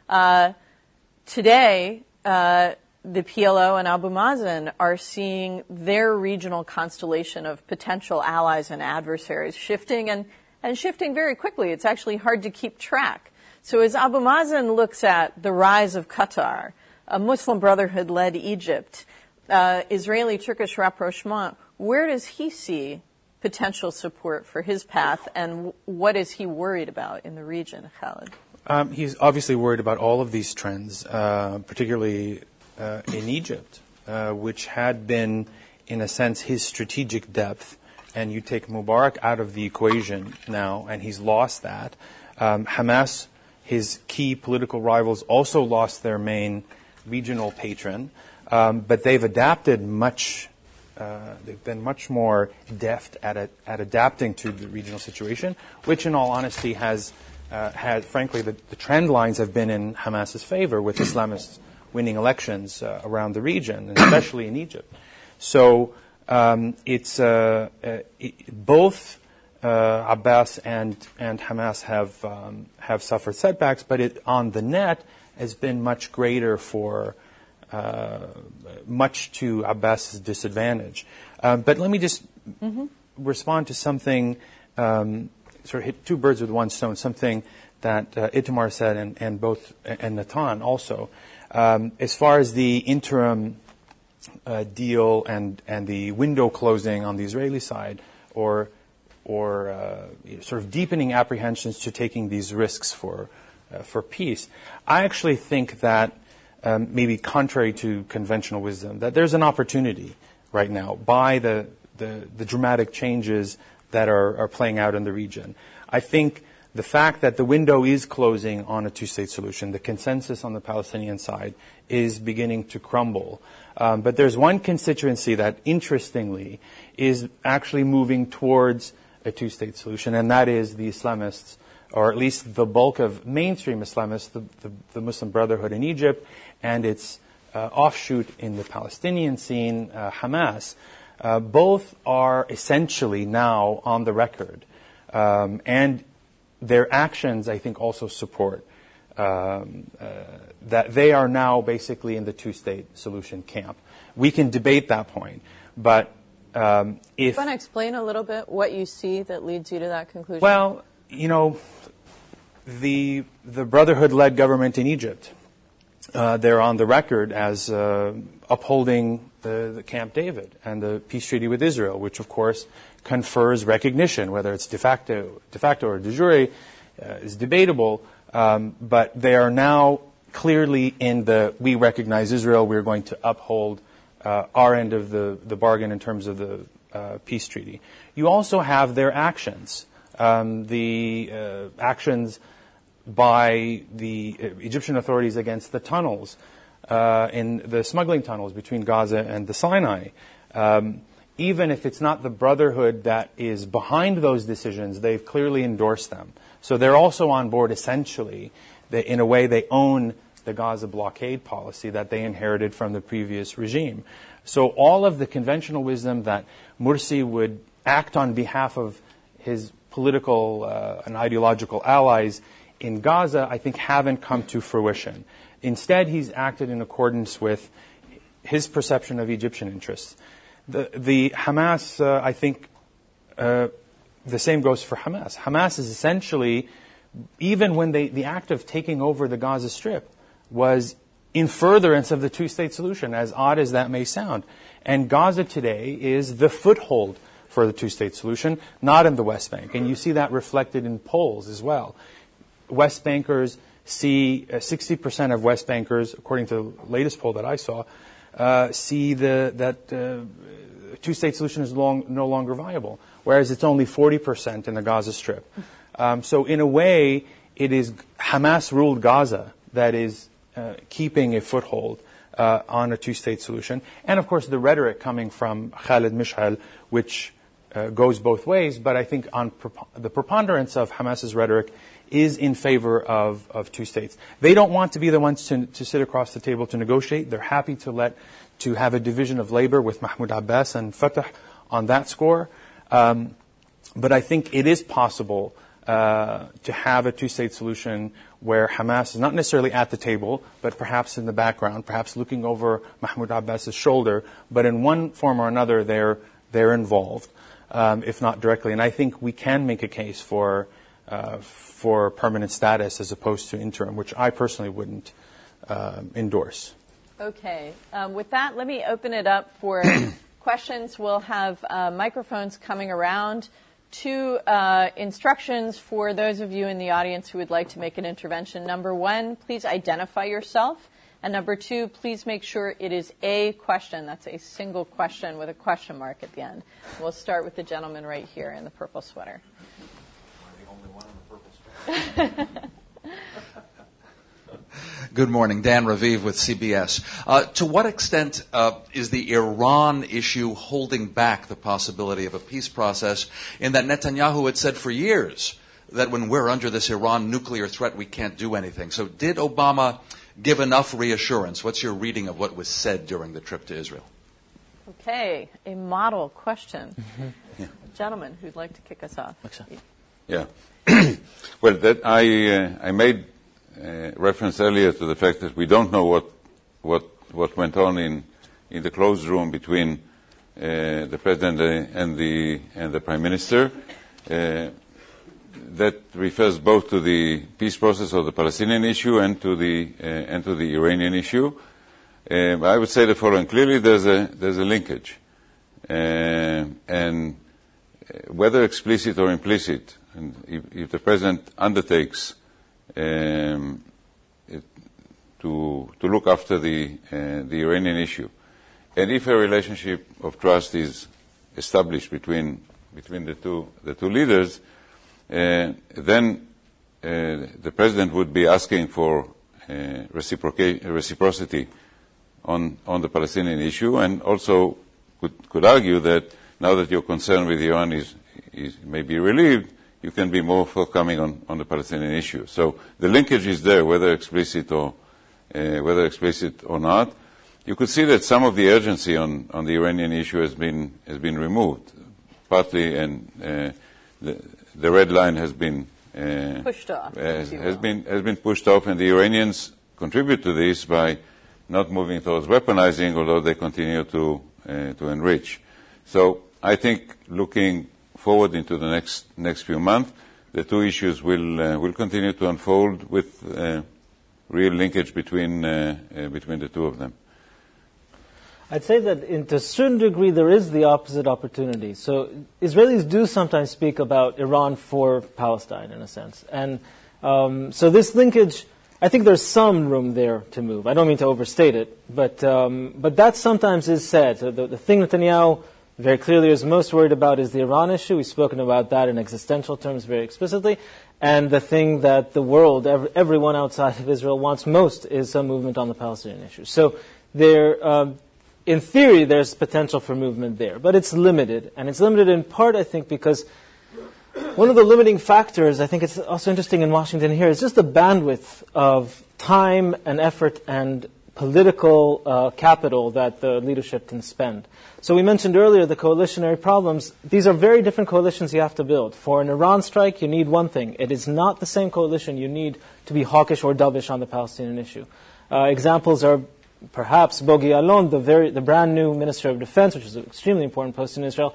Today, the PLO and Abu Mazen are seeing their regional constellation of potential allies and adversaries shifting, and shifting very quickly. It's actually hard to keep track. So as Abu Mazen looks at the rise of Qatar, a Muslim Brotherhood-led Egypt, Israeli-Turkish rapprochement, where does he see potential support for his path, and what is he worried about in the region, Khaled? He's obviously worried about all of these trends, particularly in Egypt, which had been, in a sense, his strategic depth. And you take Mubarak out of the equation now, and he's lost that. Hamas, his key political rivals, also lost their main regional patron, but they've adapted much. They've been much more deft at adapting to the regional situation, which, in all honesty, has frankly, the trend lines have been in Hamas's favor, with Islamists winning elections around the region, and especially in Egypt. So. It's both Abbas and Hamas have suffered setbacks, but it on the net has been much greater for much to Abbas's disadvantage. But let me just respond to something, sort of hit 2 birds with 1 stone. Something that Itamar said and Natan also. As far as the interim deal and the window closing on the Israeli side, or sort of deepening apprehensions to taking these risks for peace, I actually think that maybe contrary to conventional wisdom, that there's an opportunity right now by the dramatic changes that are playing out in the region. I think the fact that the window is closing on a two-state solution, the consensus on the Palestinian side is beginning to crumble. But there's one constituency that, interestingly, is actually moving towards a two-state solution, and that is the Islamists, or at least the bulk of mainstream Islamists, the Muslim Brotherhood in Egypt, and its offshoot in the Palestinian scene, Hamas. Both are essentially now on the record. And their actions, I think, also support that they are now basically in the two-state solution camp. We can debate that point, but if... You want to explain a little bit what you see that leads you to that conclusion? Well, the Brotherhood-led government in Egypt, they're on the record as upholding the Camp David and the peace treaty with Israel, which, of course, confers recognition, whether it's de facto or de jure, is debatable, but they are now clearly in the we recognize Israel, we're going to uphold our end of the bargain in terms of the peace treaty. You also have their actions, the actions by the Egyptian authorities against the tunnels, in the smuggling tunnels between Gaza and the Sinai. Even if it's not the Brotherhood that is behind those decisions, they've clearly endorsed them. So they're also on board, essentially. In a way, they own the Gaza blockade policy that they inherited from the previous regime. So all of the conventional wisdom that Morsi would act on behalf of his political and ideological allies in Gaza, I think, haven't come to fruition. Instead, he's acted in accordance with his perception of Egyptian interests. The Hamas, I think, the same goes for Hamas. Hamas is essentially, even when the act of taking over the Gaza Strip was in furtherance of the two-state solution, as odd as that may sound. And Gaza today is the foothold for the two-state solution, not in the West Bank. And you see that reflected in polls as well. West Bankers see, 60% of West Bankers, according to the latest poll that I saw, see that two-state solution is no longer viable, whereas it's only 40% in the Gaza Strip. So in a way, it is Hamas-ruled Gaza that is keeping a foothold on a two-state solution. And, of course, the rhetoric coming from Khalid Mish'al, which goes both ways, but I think on the preponderance of Hamas's rhetoric is in favor of two states. They don't want to be the ones to sit across the table to negotiate. They're happy to have a division of labor with Mahmoud Abbas and Fatah on that score. But I think it is possible to have a two-state solution where Hamas is not necessarily at the table, but perhaps in the background, perhaps looking over Mahmoud Abbas's shoulder, but in one form or another they're involved, if not directly. And I think we can make a case for permanent status as opposed to interim, which I personally wouldn't endorse. Okay. With that, let me open it up for questions. We'll have microphones coming around. Two instructions for those of you in the audience who would like to make an intervention. Number one, please identify yourself. And number two, please make sure it is a question. That's a single question with a question mark at the end. We'll start with the gentleman right here in the purple sweater. I'm the only one in the purple sweater. Good morning. Dan Raviv with CBS. To what extent is the Iran issue holding back the possibility of a peace process, in that Netanyahu had said for years that when we're under this Iran nuclear threat, we can't do anything? So did Obama give enough reassurance? What's your reading of what was said during the trip to Israel? Okay, a model question. Mm-hmm. Yeah. Gentleman who'd like to kick us off. Yeah. Well, I made reference earlier to the fact that we don't know what went on in the closed room between the president and the prime minister. that refers both to the peace process of the Palestinian issue and to the Iranian issue. I would say the following: clearly, there's a linkage, and whether explicit or implicit, and if the president undertakes to look after the Iranian issue, and if a relationship of trust is established between the two leaders, then the president would be asking for reciprocity on the Palestinian issue, and also could argue that now that your concern with Iran is may be relieved, you can be more forthcoming on the Palestinian issue. So the linkage is there, whether explicit or not. You could see that some of the urgency on the Iranian issue has been removed, partly, and the red line has been pushed off. Has been pushed off, and the Iranians contribute to this by not moving towards weaponizing, although they continue to enrich. So I think looking forward into the next few months, the two issues will continue to unfold with real linkage between the two of them. I'd say that to a certain degree there is the opposite opportunity. So Israelis do sometimes speak about Iran for Palestine in a sense. And so this linkage, I think there's some room there to move. I don't mean to overstate it, but that sometimes is said. So the thing Netanyahu very clearly is most worried about is the Iran issue. We've spoken about that in existential terms very explicitly. And the thing that the world, everyone outside of Israel wants most is some movement on the Palestinian issue. So in theory, there's potential for movement there, but it's limited. And it's limited in part, I think, because one of the limiting factors, I think it's also interesting in Washington here, is just the bandwidth of time and effort and political capital that the leadership can spend. So we mentioned earlier the coalitionary problems. These are very different coalitions you have to build. For an Iran strike, you need one thing. It is not the same coalition you need to be hawkish or dovish on the Palestinian issue. Examples are perhaps Bogi Ya'alon, the brand new Minister of Defense, which is an extremely important post in Israel,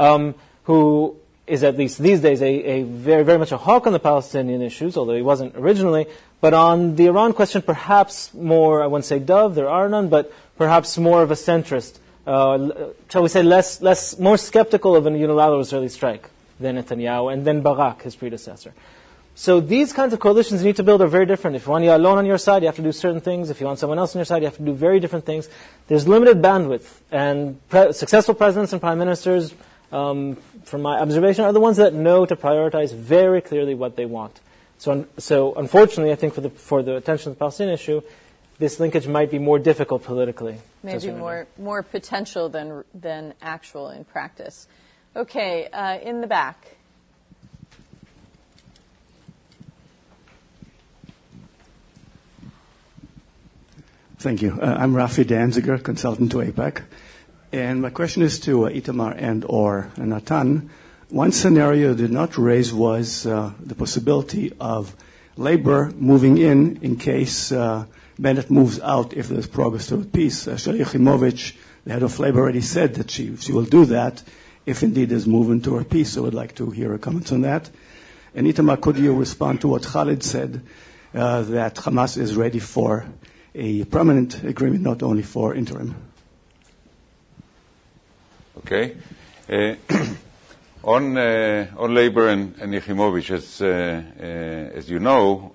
who is at least these days a very, very much a hawk on the Palestinian issues, although he wasn't originally. But on the Iran question, perhaps more, I wouldn't say dove, there are none, but perhaps more of a centrist, shall we say more skeptical of a unilateral Israeli strike than Netanyahu, and then Barak, his predecessor. So these kinds of coalitions you need to build are very different. If you want Ya'alon on your side, you have to do certain things. If you want someone else on your side, you have to do very different things. There's limited bandwidth, and successful presidents and prime ministers, from my observation, are the ones that know to prioritize very clearly what they want. So unfortunately, I think for the attention to the Palestinian issue, this linkage might be more difficult politically. Maybe more potential than actual in practice. Okay, in the back. Thank you. I'm Rafi Danziger, consultant to AIPAC. And my question is to Itamar and or Natan. One scenario did not raise was the possibility of labor moving in case Bennett moves out if there's progress toward peace. Shali Yachimovich, the head of labor, already said that she will do that if indeed there's movement toward peace. So I'd like to hear her comments on that. And Itamar, could you respond to what Khalid said, that Hamas is ready for a permanent agreement, not only for interim? Okay. On labor and Yachimovich, as you know,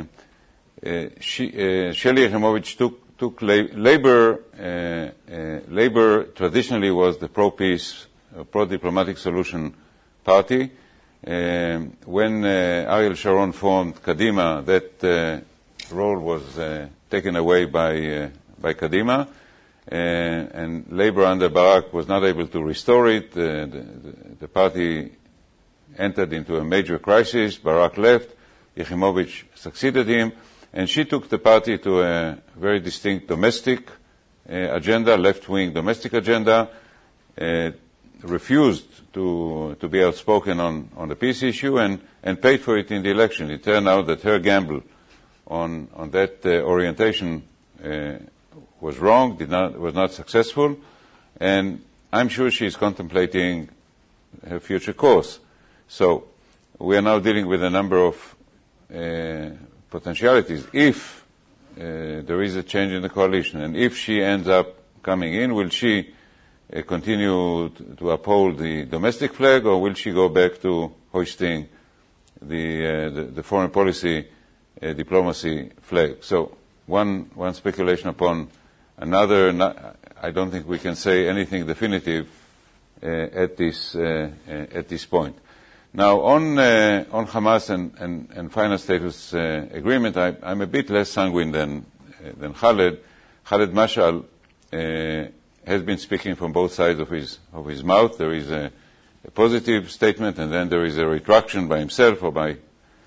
Shali Yachimovich took labor. Labor traditionally was the pro-peace, pro-diplomatic solution party. When Ariel Sharon formed Kadima, that role was taken away by Kadima, and labor under Barak was not able to restore it. The party entered into a major crisis. Barak left. Yachimovich succeeded him, and she took the party to a very distinct domestic agenda, left-wing domestic agenda, refused to be outspoken on the peace issue, and paid for it in the election. It turned out that her gamble on that orientation was wrong, was not successful, and I'm sure she's contemplating her future course. So we are now dealing with a number of potentialities. If there is a change in the coalition, and if she ends up coming in, will she continue to uphold the domestic flag, or will she go back to hoisting the foreign policy diplomacy flag? So one speculation upon another. I don't think we can say anything definitive at this point. Now, on Hamas and final status agreement, I'm a bit less sanguine than Khaled. Khaled Mashal has been speaking from both sides of his mouth. There is a positive statement, and then there is a retraction by himself or by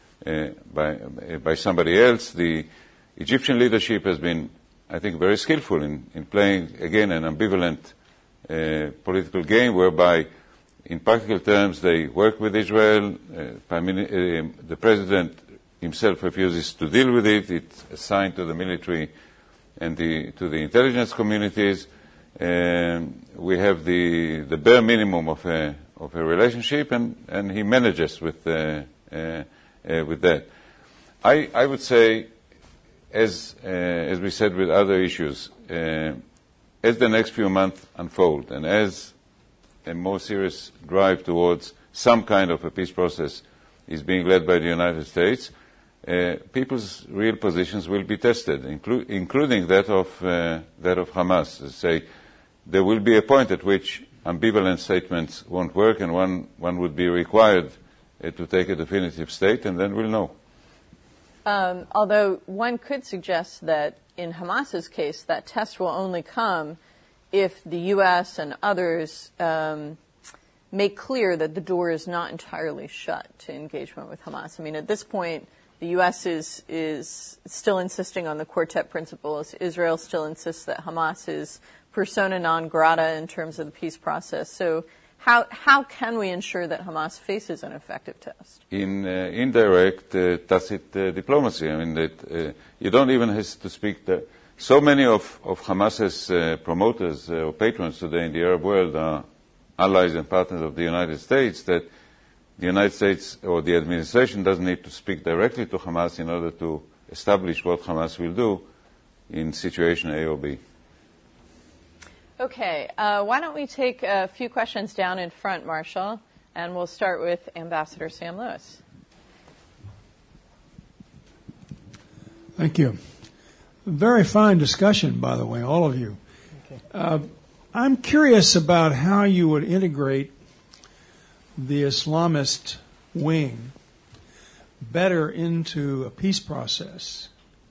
somebody else. The Egyptian leadership has been, I think, very skillful in playing, again, an ambivalent political game whereby, in practical terms, they work with Israel. The president himself refuses to deal with it. It's assigned to the military and to the intelligence communities. We have the bare minimum of a relationship, and he manages with that. I would say, as we said with other issues, as the next few months unfold, and as a more serious drive towards some kind of a peace process is being led by the United States, people's real positions will be tested, including that of Hamas. Say, there will be a point at which ambivalent statements won't work, and one would be required to take a definitive state, and then we'll know. Although one could suggest that in Hamas's case, that test will only come if the U.S. and others make clear that the door is not entirely shut to engagement with Hamas. I mean, at this point, the U.S. is still insisting on the quartet principles. Israel still insists that Hamas is persona non grata in terms of the peace process. So how can we ensure that Hamas faces an effective test? In indirect tacit diplomacy. I mean, that you don't even have to speak. So many of Hamas's promoters or patrons today in the Arab world are allies and partners of the United States, that the United States or the administration doesn't need to speak directly to Hamas in order to establish what Hamas will do in situation A or B. Okay, why don't we take a few questions down in front, Marshall, and we'll start with Ambassador Sam Lewis. Thank you. Very fine discussion, by the way, all of you. Okay. I'm curious about how you would integrate the Islamist wing better into a peace process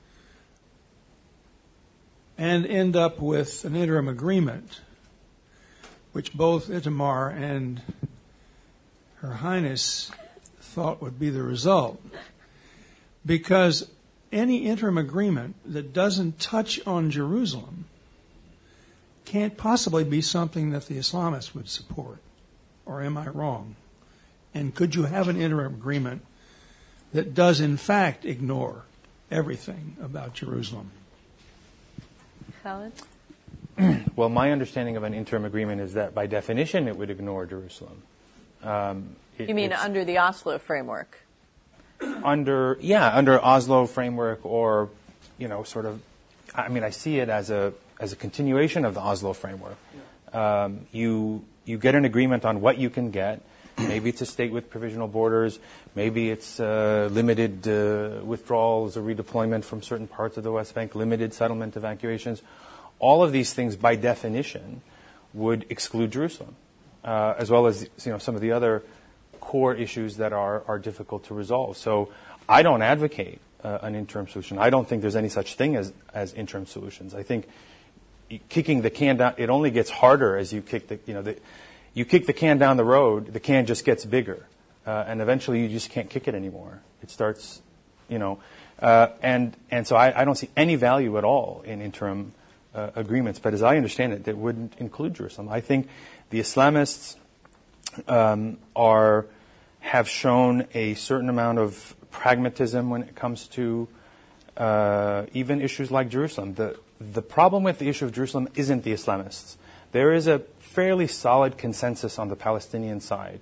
and end up with an interim agreement, which both Itamar and Her Highness thought would be the result. Because any interim agreement that doesn't touch on Jerusalem can't possibly be something that the Islamists would support. Or am I wrong? And could you have an interim agreement that does in fact ignore everything about Jerusalem? Khaled? Well, my understanding of an interim agreement is that by definition it would ignore Jerusalem. You mean under the Oslo framework? Under Oslo framework, or, sort of, I see it as a continuation of the Oslo framework. You get an agreement on what you can get. Maybe it's a state with provisional borders. Maybe it's limited withdrawals or redeployment from certain parts of the West Bank, limited settlement evacuations. All of these things, by definition, would exclude Jerusalem, as well as some of the other core issues that are difficult to resolve. So I don't advocate an interim solution. I don't think there's any such thing as interim solutions. I think kicking the can down, it only gets harder as you kick you kick the can down the road, the can just gets bigger. And eventually you just can't kick it anymore. It starts, and so I don't see any value at all in interim agreements. But as I understand it, that wouldn't include Jerusalem. I think the Islamists have shown a certain amount of pragmatism when it comes to even issues like Jerusalem. The problem with the issue of Jerusalem isn't the Islamists. There is a fairly solid consensus on the Palestinian side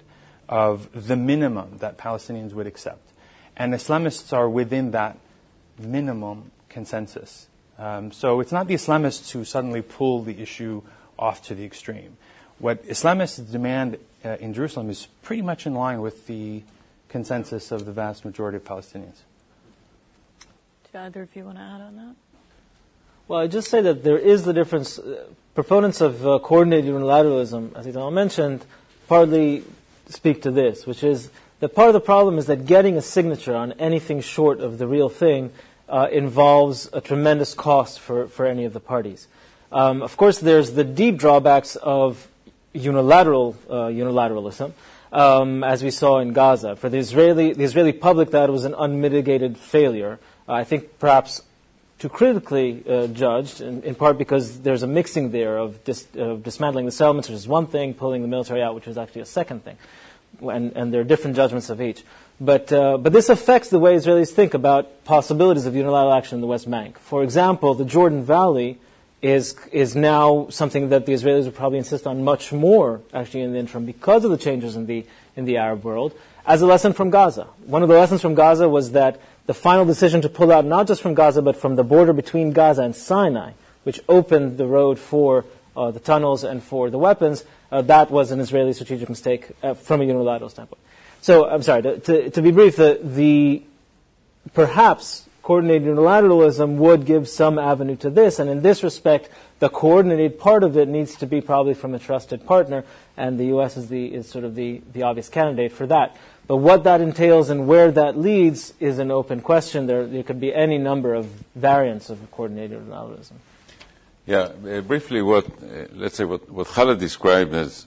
of the minimum that Palestinians would accept. And Islamists are within that minimum consensus. So it's not the Islamists who suddenly pull the issue off to the extreme. What Islamists demand in Jerusalem is pretty much in line with the consensus of the vast majority of Palestinians. Do either of you want to add on that? Well, I just say that there is the difference. Proponents of coordinated unilateralism, as Itamar mentioned, partly speak to this, which is that part of the problem is that getting a signature on anything short of the real thing involves a tremendous cost for any of the parties. Of course, there's the deep drawbacks of unilateralism, as we saw in Gaza. For the Israeli public, that was an unmitigated failure. I think perhaps too critically judged, in part because there's a mixing there of dismantling the settlements, which is one thing, pulling the military out, which was actually a second thing. And there are different judgments of each. But this affects the way Israelis think about possibilities of unilateral action in the West Bank. For example, the Jordan Valley is now something that the Israelis would probably insist on much more, actually, in the interim, because of the changes in the Arab world, as a lesson from Gaza. One of the lessons from Gaza was that the final decision to pull out not just from Gaza, but from the border between Gaza and Sinai, which opened the road for the tunnels and for the weapons, that was an Israeli strategic mistake from a unilateral standpoint. So, I'm sorry, to be brief, the perhaps coordinated unilateralism would give some avenue to this, and in this respect, the coordinated part of it needs to be probably from a trusted partner, and the U.S. is sort of the obvious candidate for that. But what that entails and where that leads is an open question. There could be any number of variants of coordinated unilateralism. Yeah, briefly, let's say what Khaled described as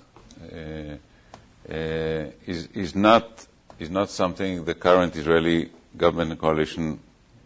is not something the current Israeli government and coalition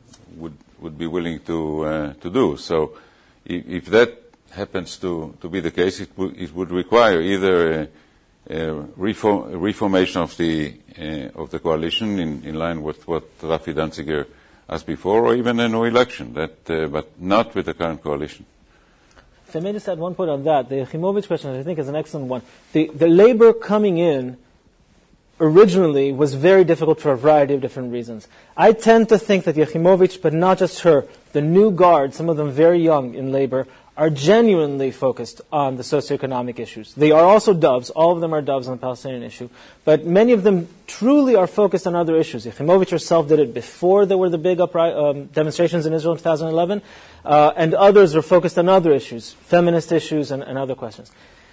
would be willing to do. So, if that happens to be the case, it would require either a reformation of the coalition in line with what Rafi Danziger asked before, or even a new election. But not with the current coalition. If I may just add one point on that, the Yakhimovich question, I think, is an excellent one. The labor coming in originally was very difficult for a variety of different reasons. I tend to think that Yakhimovich, but not just her, the new guard, some of them very young in labor, are genuinely focused on the socioeconomic issues. They are also doves. All of them are doves on the Palestinian issue. But many of them truly are focused on other issues. Yakhimovich herself did it before there were the big demonstrations in Israel in 2011. And others are focused on other issues, feminist issues and other questions.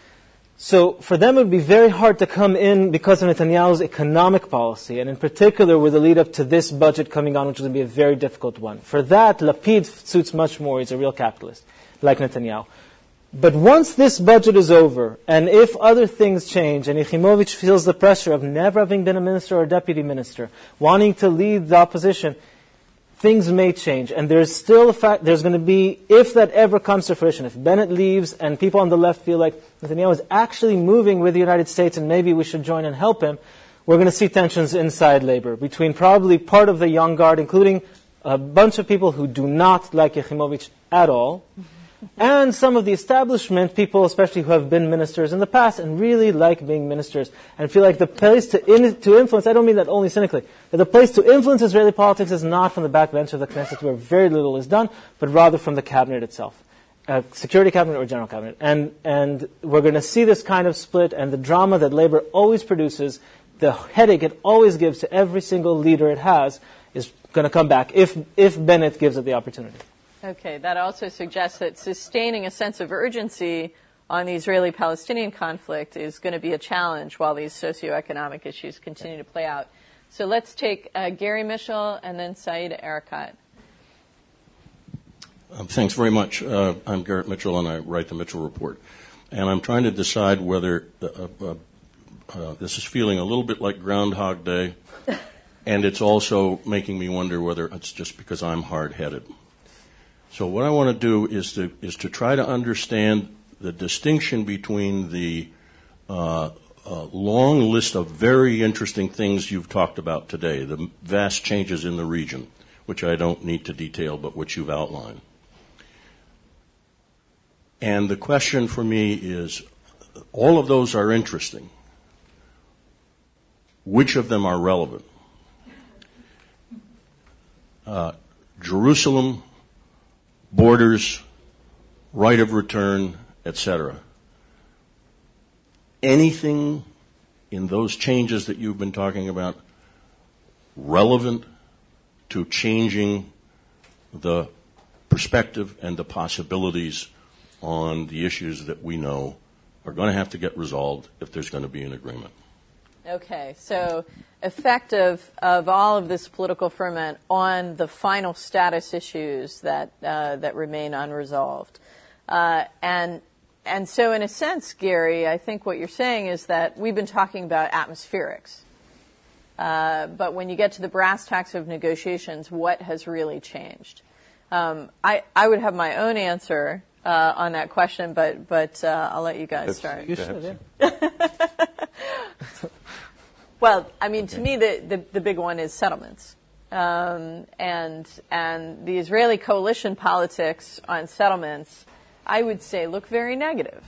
So for them it would be very hard to come in because of Netanyahu's economic policy, and in particular with the lead up to this budget coming on, which is going to be a very difficult one. For that, Lapid suits much more. He's a real capitalist, like Netanyahu. But once this budget is over, and if other things change, and Yakhimovich feels the pressure of never having been a minister or a deputy minister, wanting to lead the opposition, things may change, and there's still a fact, there's going to be, if that ever comes to fruition, if Bennett leaves and people on the left feel like Netanyahu is actually moving with the United States and maybe we should join and help him, we're going to see tensions inside labor between probably part of the young guard, including a bunch of people who do not like Yakhimovich at all, and some of the establishment people, especially who have been ministers in the past and really like being ministers and feel like the place to influence, I don't mean that only cynically, but the place to influence Israeli politics is not from the backbench of the Knesset where very little is done, but rather from the cabinet itself, security cabinet or general cabinet. And we're going to see this kind of split, and the drama that labor always produces, the headache it always gives to every single leader it has, is going to come back if Bennett gives it the opportunity. Okay, that also suggests that sustaining a sense of urgency on the Israeli-Palestinian conflict is going to be a challenge while these socioeconomic issues continue to play out. So let's take Gary Mitchell and then Saeed Erekat. Thanks very much. I'm Garrett Mitchell, and I write the Mitchell Report. And I'm trying to decide whether this is feeling a little bit like Groundhog Day, and it's also making me wonder whether it's just because I'm hard-headed. So what I want to do is to try to understand the distinction between the long list of very interesting things you've talked about today, the vast changes in the region, which I don't need to detail, but which you've outlined. And the question for me is, all of those are interesting. which of them are relevant? Jerusalem, borders, right of return, etc. Anything in those changes that you've been talking about relevant to changing the perspective and the possibilities on the issues that we know are going to have to get resolved if there's going to be an agreement? Okay, so effect of all of this political ferment on the final status issues that remain unresolved. And so in a sense, Gary, I think what you're saying is that we've been talking about atmospherics. But when you get to the brass tacks of negotiations, what has really changed? I would have my own answer on that question, but I'll let you guys start. You should, yeah. Well, I mean, to me, the big one is settlements. And the Israeli coalition politics on settlements, I would say, look very negative.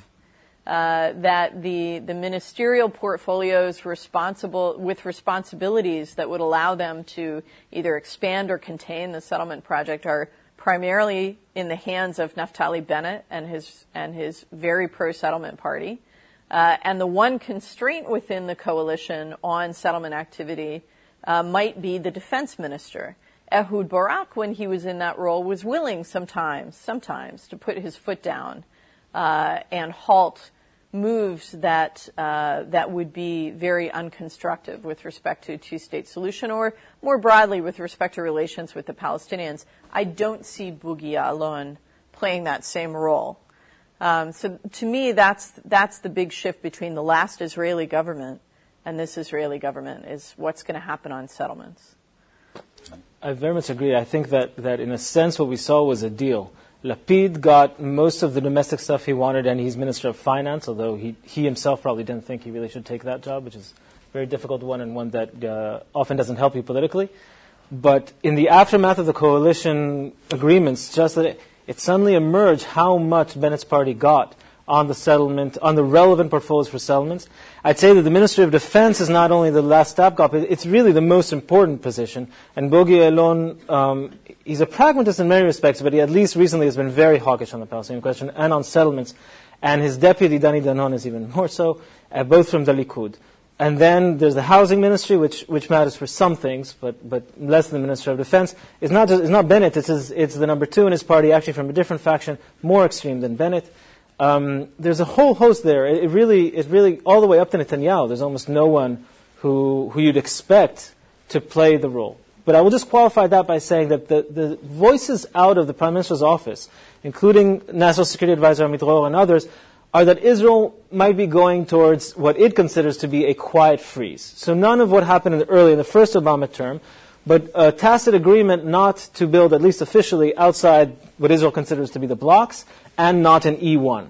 That the ministerial portfolios with responsibilities that would allow them to either expand or contain the settlement project are primarily in the hands of Naftali Bennett and his very pro-settlement party. And the one constraint within the coalition on settlement activity might be the defense minister. Ehud Barak, when he was in that role, was willing sometimes to put his foot down and halt moves that would be very unconstructive with respect to a two-state solution, or more broadly with respect to relations with the Palestinians. I don't see Bogie Ya'alon playing that same role. So to me, that's the big shift between the last Israeli government and this Israeli government, is what's going to happen on settlements. I very much agree. I think that in a sense what we saw was a deal. Lapid got most of the domestic stuff he wanted, and he's Minister of Finance, although he himself probably didn't think he really should take that job, which is a very difficult one and one that often doesn't help you politically. But in the aftermath of the coalition agreements, just that it suddenly emerged how much Bennett's party got on the settlement, on the relevant portfolios for settlements. I'd say that the Ministry of Defense is not only the last stopgap, it's really the most important position. And Bogie Ya'alon, he's a pragmatist in many respects, but he at least recently has been very hawkish on the Palestinian question and on settlements. And his deputy, Dani Danon, is even more so, both from the Likud. And then there's the housing ministry, which matters for some things, but less than the Minister of Defense. It's not Bennett, it's the number two in his party, actually from a different faction, more extreme than Bennett. There's a whole host there. It really all the way up to Netanyahu. There's almost no one who you'd expect to play the role. But I will just qualify that by saying that the voices out of the Prime Minister's office, including National Security Advisor Amit Dror and others, are that Israel might be going towards what it considers to be a quiet freeze. So none of what happened in the first Obama term, but a tacit agreement not to build, at least officially, outside what Israel considers to be the blocks, and not an E1.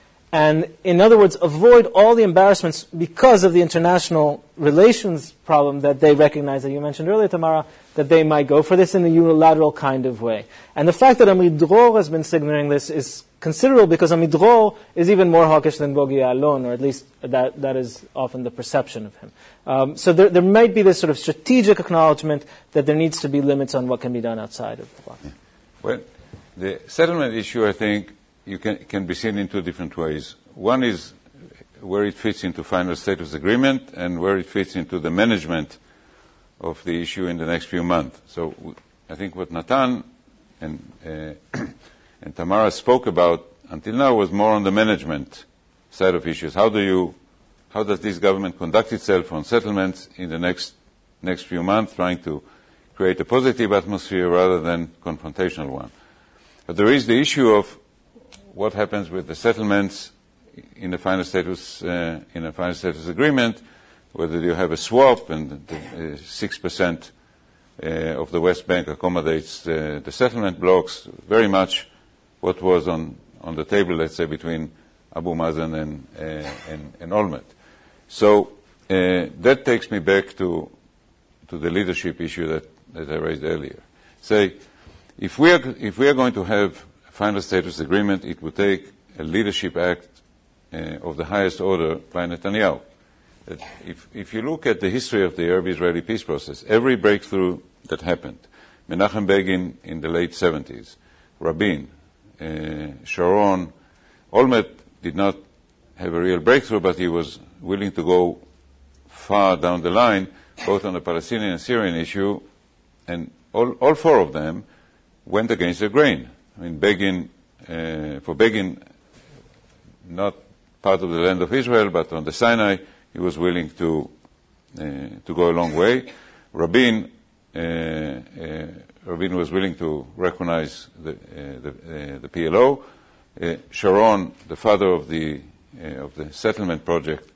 And in other words, avoid all the embarrassments because of the international relations problem that they recognize, that you mentioned earlier, Tamara, that they might go for this in a unilateral kind of way. And the fact that Amit Dror has been signaling this is considerable, because Amit Dror is even more hawkish than Bogie Ya'alon, or at least that is often the perception of him. So there might be this sort of strategic acknowledgement that there needs to be limits on what can be done outside of the bloc. Yeah. Well, the settlement issue, I think, can be seen in two different ways. One is where it fits into final status agreement and where it fits into the management of the issue in the next few months. So I think what Natan and Tamara spoke about until now was more on the management side of issues. How does this government conduct itself on settlements in the next few months, trying to create a positive atmosphere rather than confrontational one. But there is the issue of what happens with the settlements in the final status agreement, whether you have a swap and 6% of the West Bank accommodates the settlement blocks, very much what was on the table, let's say, between Abu Mazen and Olmert. So that takes me back to the leadership issue that I raised earlier. Say, if we are going to have a final status agreement, it would take a leadership act of the highest order by Netanyahu. that if you look at the history of the Arab-Israeli peace process, every breakthrough that happened, Menachem Begin in the late 70s, Rabin, Sharon, Olmert did not have a real breakthrough, but he was willing to go far down the line, both on the Palestinian and Syrian issue, and all four of them went against the grain. I mean, Begin, for Begin, not part of the land of Israel, but on the Sinai, he was willing to go a long way. Rabin was willing to recognize the PLO. Sharon, the father of the settlement project,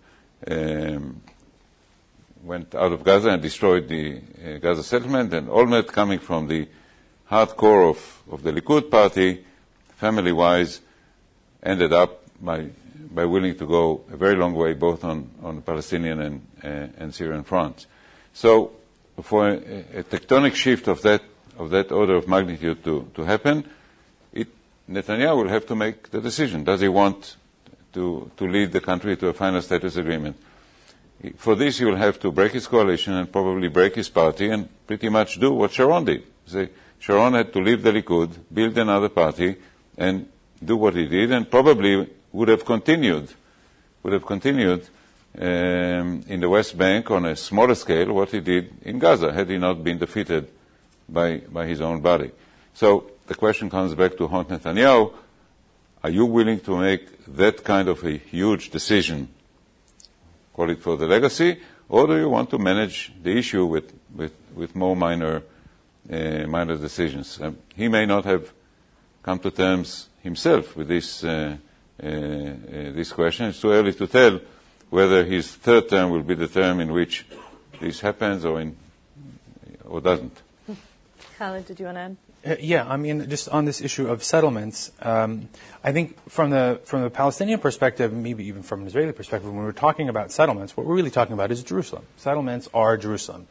went out of Gaza and destroyed the Gaza settlement. And Olmert, coming from the hardcore of the Likud party, family-wise, ended up by willing to go a very long way, both on the Palestinian and Syrian fronts. So, for a tectonic shift of that order of magnitude to happen, Netanyahu will have to make the decision. Does he want to lead the country to a final status agreement? For this, he will have to break his coalition and probably break his party and pretty much do what Sharon did. Sharon had to leave the Likud, build another party, and do what he did, and probably would have continued in the West Bank on a smaller scale what he did in Gaza, had he not been defeated by his own body. So the question comes back to Hont Netanyahu. Are you willing to make that kind of a huge decision, call it for the legacy, or do you want to manage the issue with more minor decisions? He may not have come to terms himself with this question. It's too early to tell whether his third term will be the term in which this happens or doesn't. Khaled, did you want to add? Yeah, I mean, just on this issue of settlements, I think from the Palestinian perspective, maybe even from an Israeli perspective, when we're talking about settlements, what we're really talking about is Jerusalem. Settlements are Jerusalem.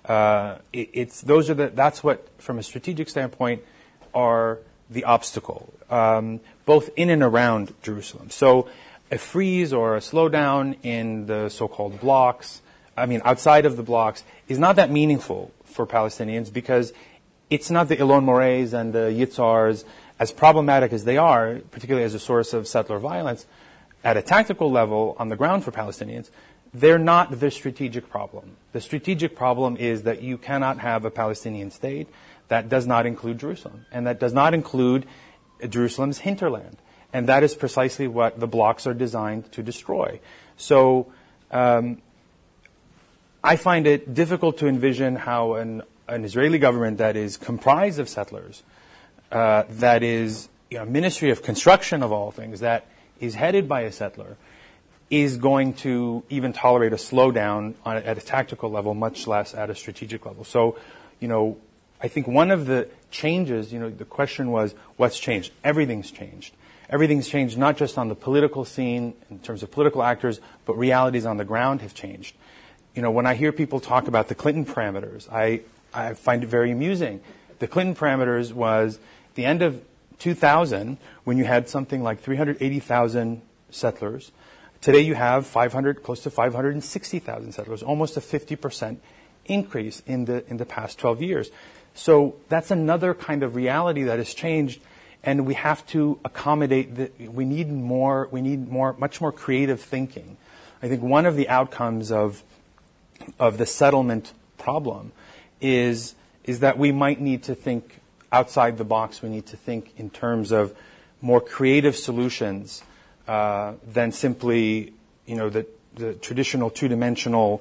That's what, from a strategic standpoint, are the obstacle, both in and around Jerusalem. So a freeze or a slowdown in the so-called blocks, outside of the blocks, is not that meaningful for Palestinians because it's not the Elon Morays and the Yitzhars, as problematic as they are, particularly as a source of settler violence, at a tactical level on the ground for Palestinians, they're not the strategic problem. The strategic problem is that you cannot have a Palestinian state that does not include Jerusalem, and that does not include Jerusalem's hinterland. And that is precisely what the blocks are designed to destroy. So I find it difficult to envision how an Israeli government that is comprised of settlers, that is a ministry of construction of all things, that is headed by a settler, is going to even tolerate a slowdown at a tactical level, much less at a strategic level. So, I think one of the changes, the question was, what's changed? Everything's changed. Everything's changed not just on the political scene, in terms of political actors, but realities on the ground have changed. When I hear people talk about the Clinton parameters, I find it very amusing. The Clinton parameters was the end of 2000, when you had something like 380,000 settlers. Today you have close to 560,000 settlers, almost a 50% increase in the past 12 years. So that's another kind of reality that has changed, and we have to accommodate we need much more creative thinking. I think one of the outcomes of the settlement problem is that we might need to think outside the box. We need to think in terms of more creative solutions than simply, the traditional two-dimensional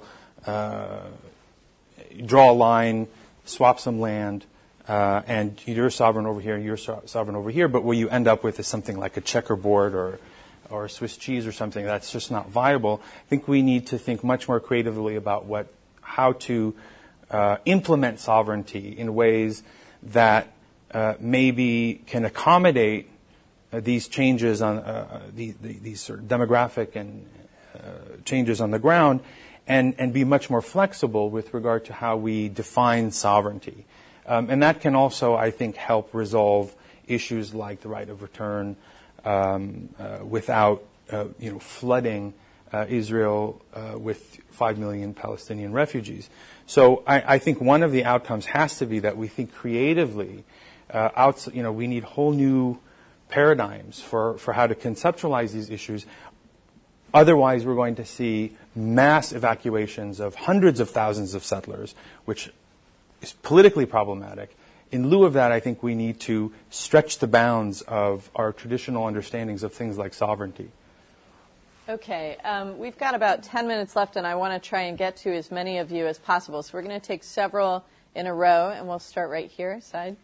draw a line, swap some land, and you're sovereign over here and you're sovereign over here, but what you end up with is something like a checkerboard or a Swiss cheese or something that's just not viable. I think we need to think much more creatively about how to implement sovereignty in ways that maybe can accommodate these changes on these sort of demographic and changes on the ground, and be much more flexible with regard to how we define sovereignty. And that can also, I think, help resolve issues like the right of return without flooding Israel with 5 million Palestinian refugees. So I think one of the outcomes has to be that we think creatively. We need whole new paradigms for how to conceptualize these issues. Otherwise, we're going to see mass evacuations of hundreds of thousands of settlers, which is politically problematic. In lieu of that, I think we need to stretch the bounds of our traditional understandings of things like sovereignty. Okay, we've got about 10 minutes left, and I want to try and get to as many of you as possible. So we're going to take several in a row, and we'll start right here. Said.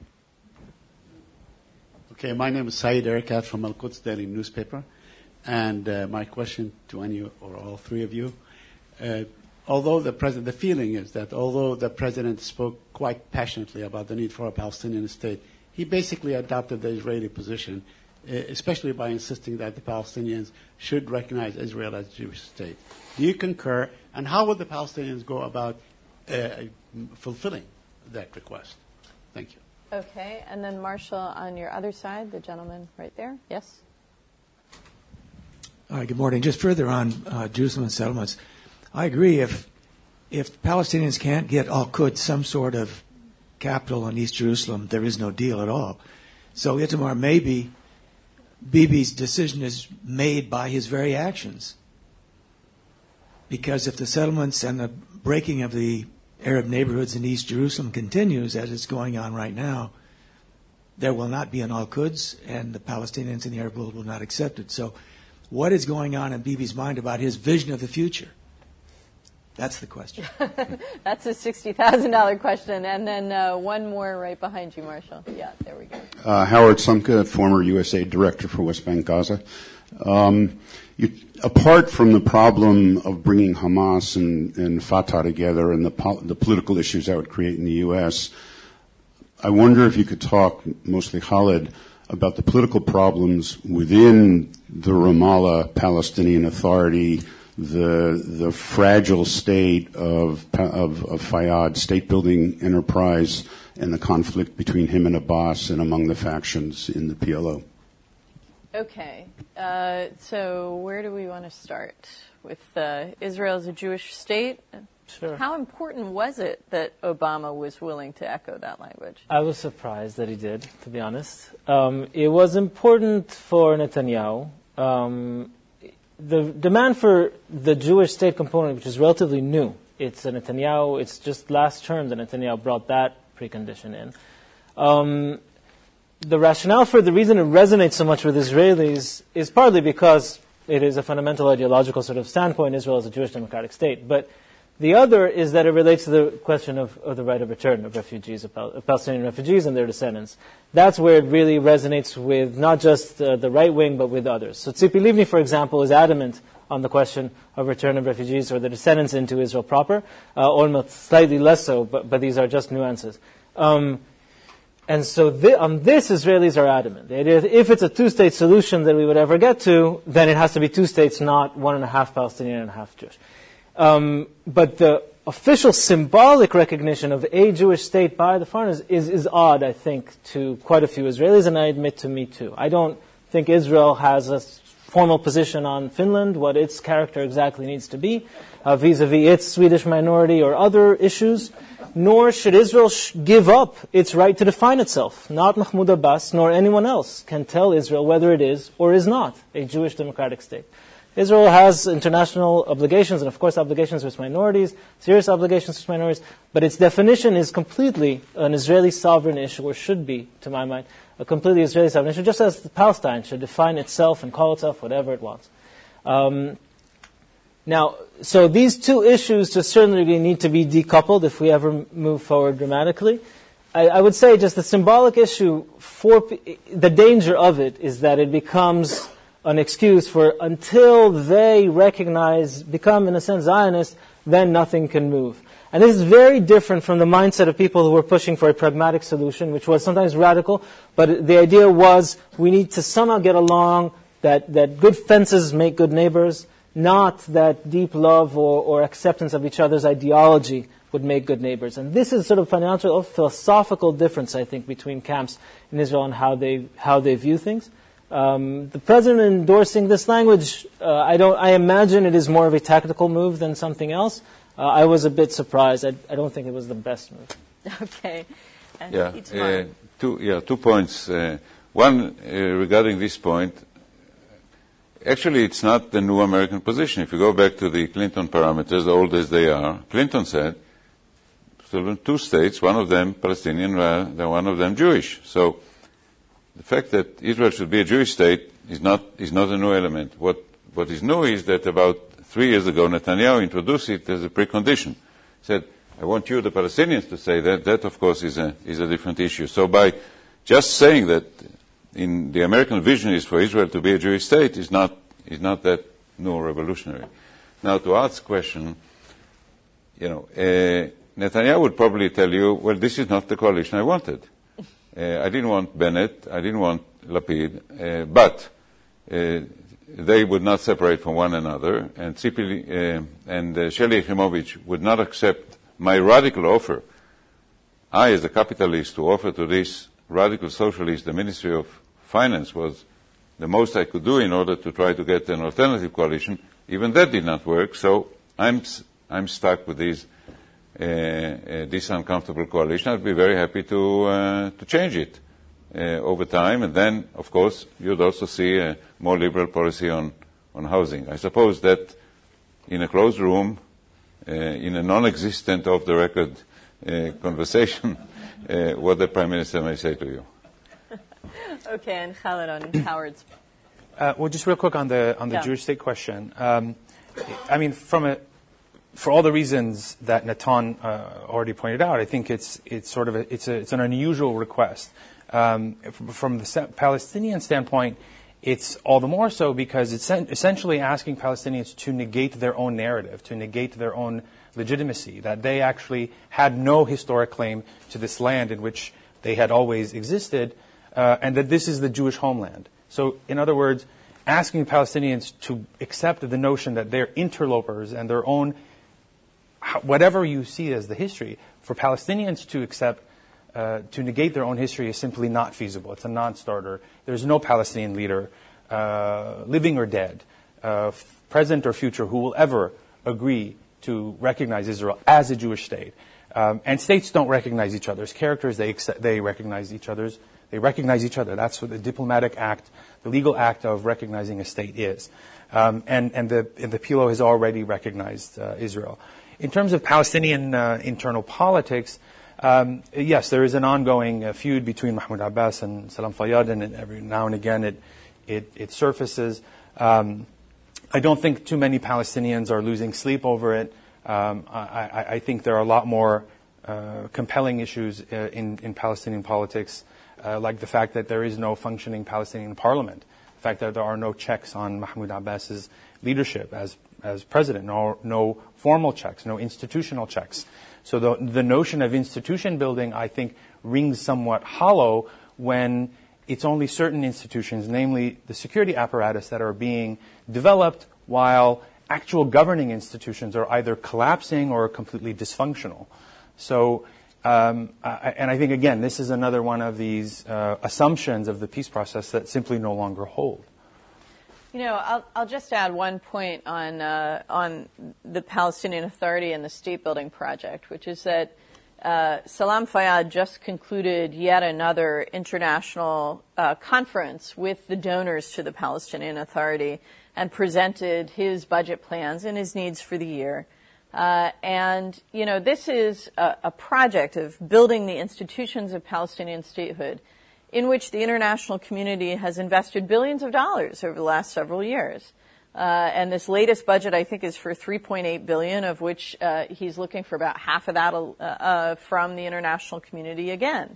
Okay, my name is Saeed Erekat from Al-Quds Daily newspaper. And my question to any or all three of you, although the feeling is that although the president spoke quite passionately about the need for a Palestinian state, he basically adopted the Israeli position, especially by insisting that the Palestinians should recognize Israel as a Jewish state. Do you concur? And how would the Palestinians go about fulfilling that request? Thank you. Okay, and then Marshall on your other side, the gentleman right there. Yes? Good morning. Just further on Jerusalem settlements, I agree. If Palestinians can't get Al-Quds, some sort of capital in East Jerusalem, there is no deal at all. So Itamar, maybe Bibi's decision is made by his very actions. Because if the settlements and the breaking of the Arab neighborhoods in East Jerusalem continues as it's going on right now, there will not be an Al-Quds, and the Palestinians in the Arab world will not accept it. So what is going on in Bibi's mind about his vision of the future? That's the question. That's a $60,000 question. And then one more right behind you, Marshall. Yeah, there we go. Howard Sumka, former USAID Director for West Bank, Gaza. Apart from the problem of bringing Hamas and Fatah together and the political issues that would create in the U.S., I wonder if you could talk, mostly Khalid, about the political problems within the Ramallah Palestinian Authority, the fragile state of Fayyad, state-building enterprise, and the conflict between him and Abbas and among the factions in the PLO. Okay, so where do we want to start? With Israel as a Jewish state? Sure. How important was it that Obama was willing to echo that language? I was surprised that he did, to be honest. It was important for Netanyahu. The demand for the Jewish state component, which is relatively new, it's just last term that Netanyahu brought that precondition in. The rationale for the reason it resonates so much with Israelis is partly because it is a fundamental ideological sort of standpoint, Israel as a Jewish democratic state. But the other is that it relates to the question of the right of return of refugees, of Palestinian refugees and their descendants. That's where it really resonates with not just the right wing, but with others. So Tzipi Livni, for example, is adamant on the question of return of refugees or the descendants into Israel proper. Olmert slightly less so, but these are just nuances. And so on this, Israelis are adamant. The idea that if it's a two-state solution that we would ever get to, then it has to be two states, not 1.5 Palestinian and 1.5 Jewish. But the official symbolic recognition of a Jewish state by the foreigners is odd, I think, to quite a few Israelis, and I admit to me too. I don't think Israel has a formal position on Finland, what its character exactly needs to be, vis-a-vis its Swedish minority or other issues, nor should Israel give up its right to define itself. Not Mahmoud Abbas, nor anyone else can tell Israel whether it is or is not a Jewish democratic state. Israel has international obligations, and of course obligations with minorities, serious obligations with minorities, but its definition is completely an Israeli sovereign issue, or should be, to my mind, a completely Israeli sovereign issue, just as Palestine should define itself and call itself whatever it wants. Now, so these two issues to a certain degree need to be decoupled if we ever move forward dramatically. I would say just the symbolic issue, the danger of it is that it becomes an excuse for until they become in a sense Zionist, then nothing can move. And this is very different from the mindset of people who were pushing for a pragmatic solution, which was sometimes radical, but the idea was we need to somehow get along, that good fences make good neighbors, not that deep love or acceptance of each other's ideology would make good neighbors. And this is sort of philosophical difference, I think, between camps in Israel and how they view things. The president endorsing this language, I imagine it is more of a tactical move than something else. I was a bit surprised. I don't think it was the best move. Okay. And Yeah, two points. One, regarding this point, actually it's not the new American position. If you go back to the Clinton parameters, old as they are, Clinton said, still in 2 states, one of them Palestinian, one of them Jewish. So the fact that Israel should be a Jewish state is not a new element. What is new is that about 3 years ago, Netanyahu introduced it as a precondition. He said, I want you, the Palestinians, to say that. That, of course, is a different issue. So by just saying that in the American vision is for Israel to be a Jewish state is not that new or revolutionary. Now, to Art's question, Netanyahu would probably tell you, well, this is not the coalition I wanted. I didn't want Bennett, I didn't want Lapid, but they would not separate from one another, and Tzipli and Sheli Yachimovich would not accept my radical offer. I, as a capitalist, to offer to this radical socialist the Ministry of Finance was the most I could do in order to try to get an alternative coalition. Even that did not work, so I'm stuck with this uncomfortable coalition. I'd be very happy to change it over time, and then, of course, you'd also see a more liberal policy on housing. I suppose that in a closed room, in a non-existent off-the-record conversation, what the Prime Minister may say to you. Okay, and Khaled on Howard's. Well, just real quick on the Jewish state question. I mean, for all the reasons that Natan already pointed out, I think it's an unusual request. From the Palestinian standpoint, it's all the more so because it's essentially asking Palestinians to negate their own narrative, to negate their own legitimacy, that they actually had no historic claim to this land in which they had always existed, and that this is the Jewish homeland. So, in other words, asking Palestinians to accept the notion that they're interlopers and their own, whatever you see as the history, for Palestinians to accept, to negate their own history is simply not feasible. It's a non-starter. There's no Palestinian leader, living or dead, present or future, who will ever agree to recognize Israel as a Jewish state. And states don't recognize each other's characters. They recognize each other's. They recognize each other. That's what the diplomatic act, the legal act of recognizing a state is. And the PLO has already recognized Israel. In terms of Palestinian internal politics, yes, there is an ongoing feud between Mahmoud Abbas and Salam Fayyad, and every now and again it surfaces. I don't think too many Palestinians are losing sleep over it. I think there are a lot more compelling issues in Palestinian politics, like the fact that there is no functioning Palestinian parliament, the fact that there are no checks on Mahmoud Abbas's leadership as president, no formal checks, no institutional checks. So the notion of institution building, I think, rings somewhat hollow when it's only certain institutions, namely the security apparatus, that are being developed while actual governing institutions are either collapsing or completely dysfunctional. So, and I think, again, this is another one of these assumptions of the peace process that simply no longer hold. I'll just add one point on the Palestinian Authority and the state building project, which is that Salam Fayyad just concluded yet another international conference with the donors to the Palestinian Authority and presented his budget plans and his needs for the year. And this is a project of building the institutions of Palestinian statehood in which the international community has invested billions of dollars over the last several years. And this latest budget, I think, is for $3.8 billion, of which he's looking for about half of that from the international community again.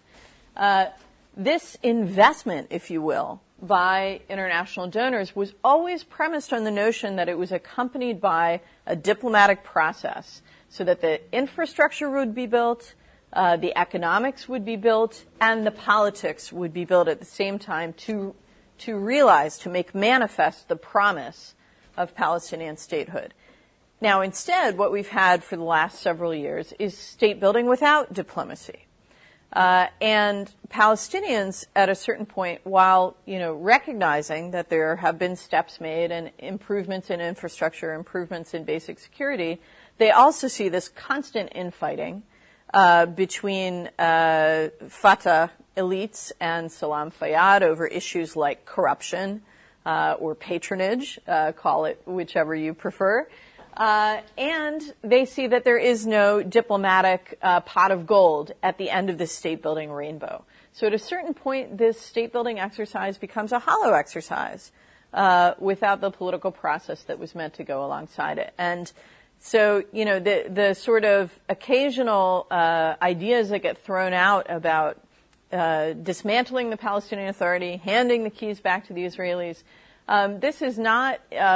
This investment, if you will, by international donors was always premised on the notion that it was accompanied by a diplomatic process so that the infrastructure would be built, the economics would be built, and the politics would be built at the same time to realize, to make manifest the promise of Palestinian statehood. Now, instead, what we've had for the last several years is state building without diplomacy. And Palestinians, at a certain point, while recognizing that there have been steps made and improvements in infrastructure, improvements in basic security, they also see this constant infighting between Fatah elites and Salam Fayyad over issues like corruption or patronage, call it whichever you prefer. And they see that there is no diplomatic pot of gold at the end of this state-building rainbow. So at a certain point, this state-building exercise becomes a hollow exercise without the political process that was meant to go alongside it. And so, the sort of occasional ideas that get thrown out about dismantling the Palestinian Authority, handing the keys back to the Israelis, this is not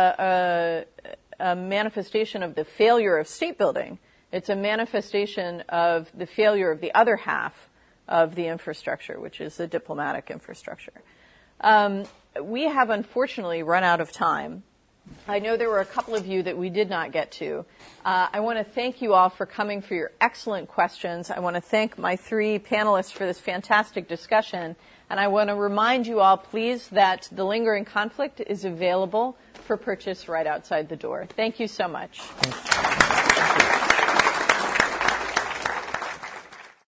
a manifestation of the failure of state building. It's a manifestation of the failure of the other half of the infrastructure, which is the diplomatic infrastructure. We have unfortunately run out of time. I know there were a couple of you that we did not get to. I want to thank you all for coming, for your excellent questions. I want to thank my three panelists for this fantastic discussion. And I want to remind you all, please, that The Lingering Conflict is available for purchase right outside the door. Thank you so much. Thank you.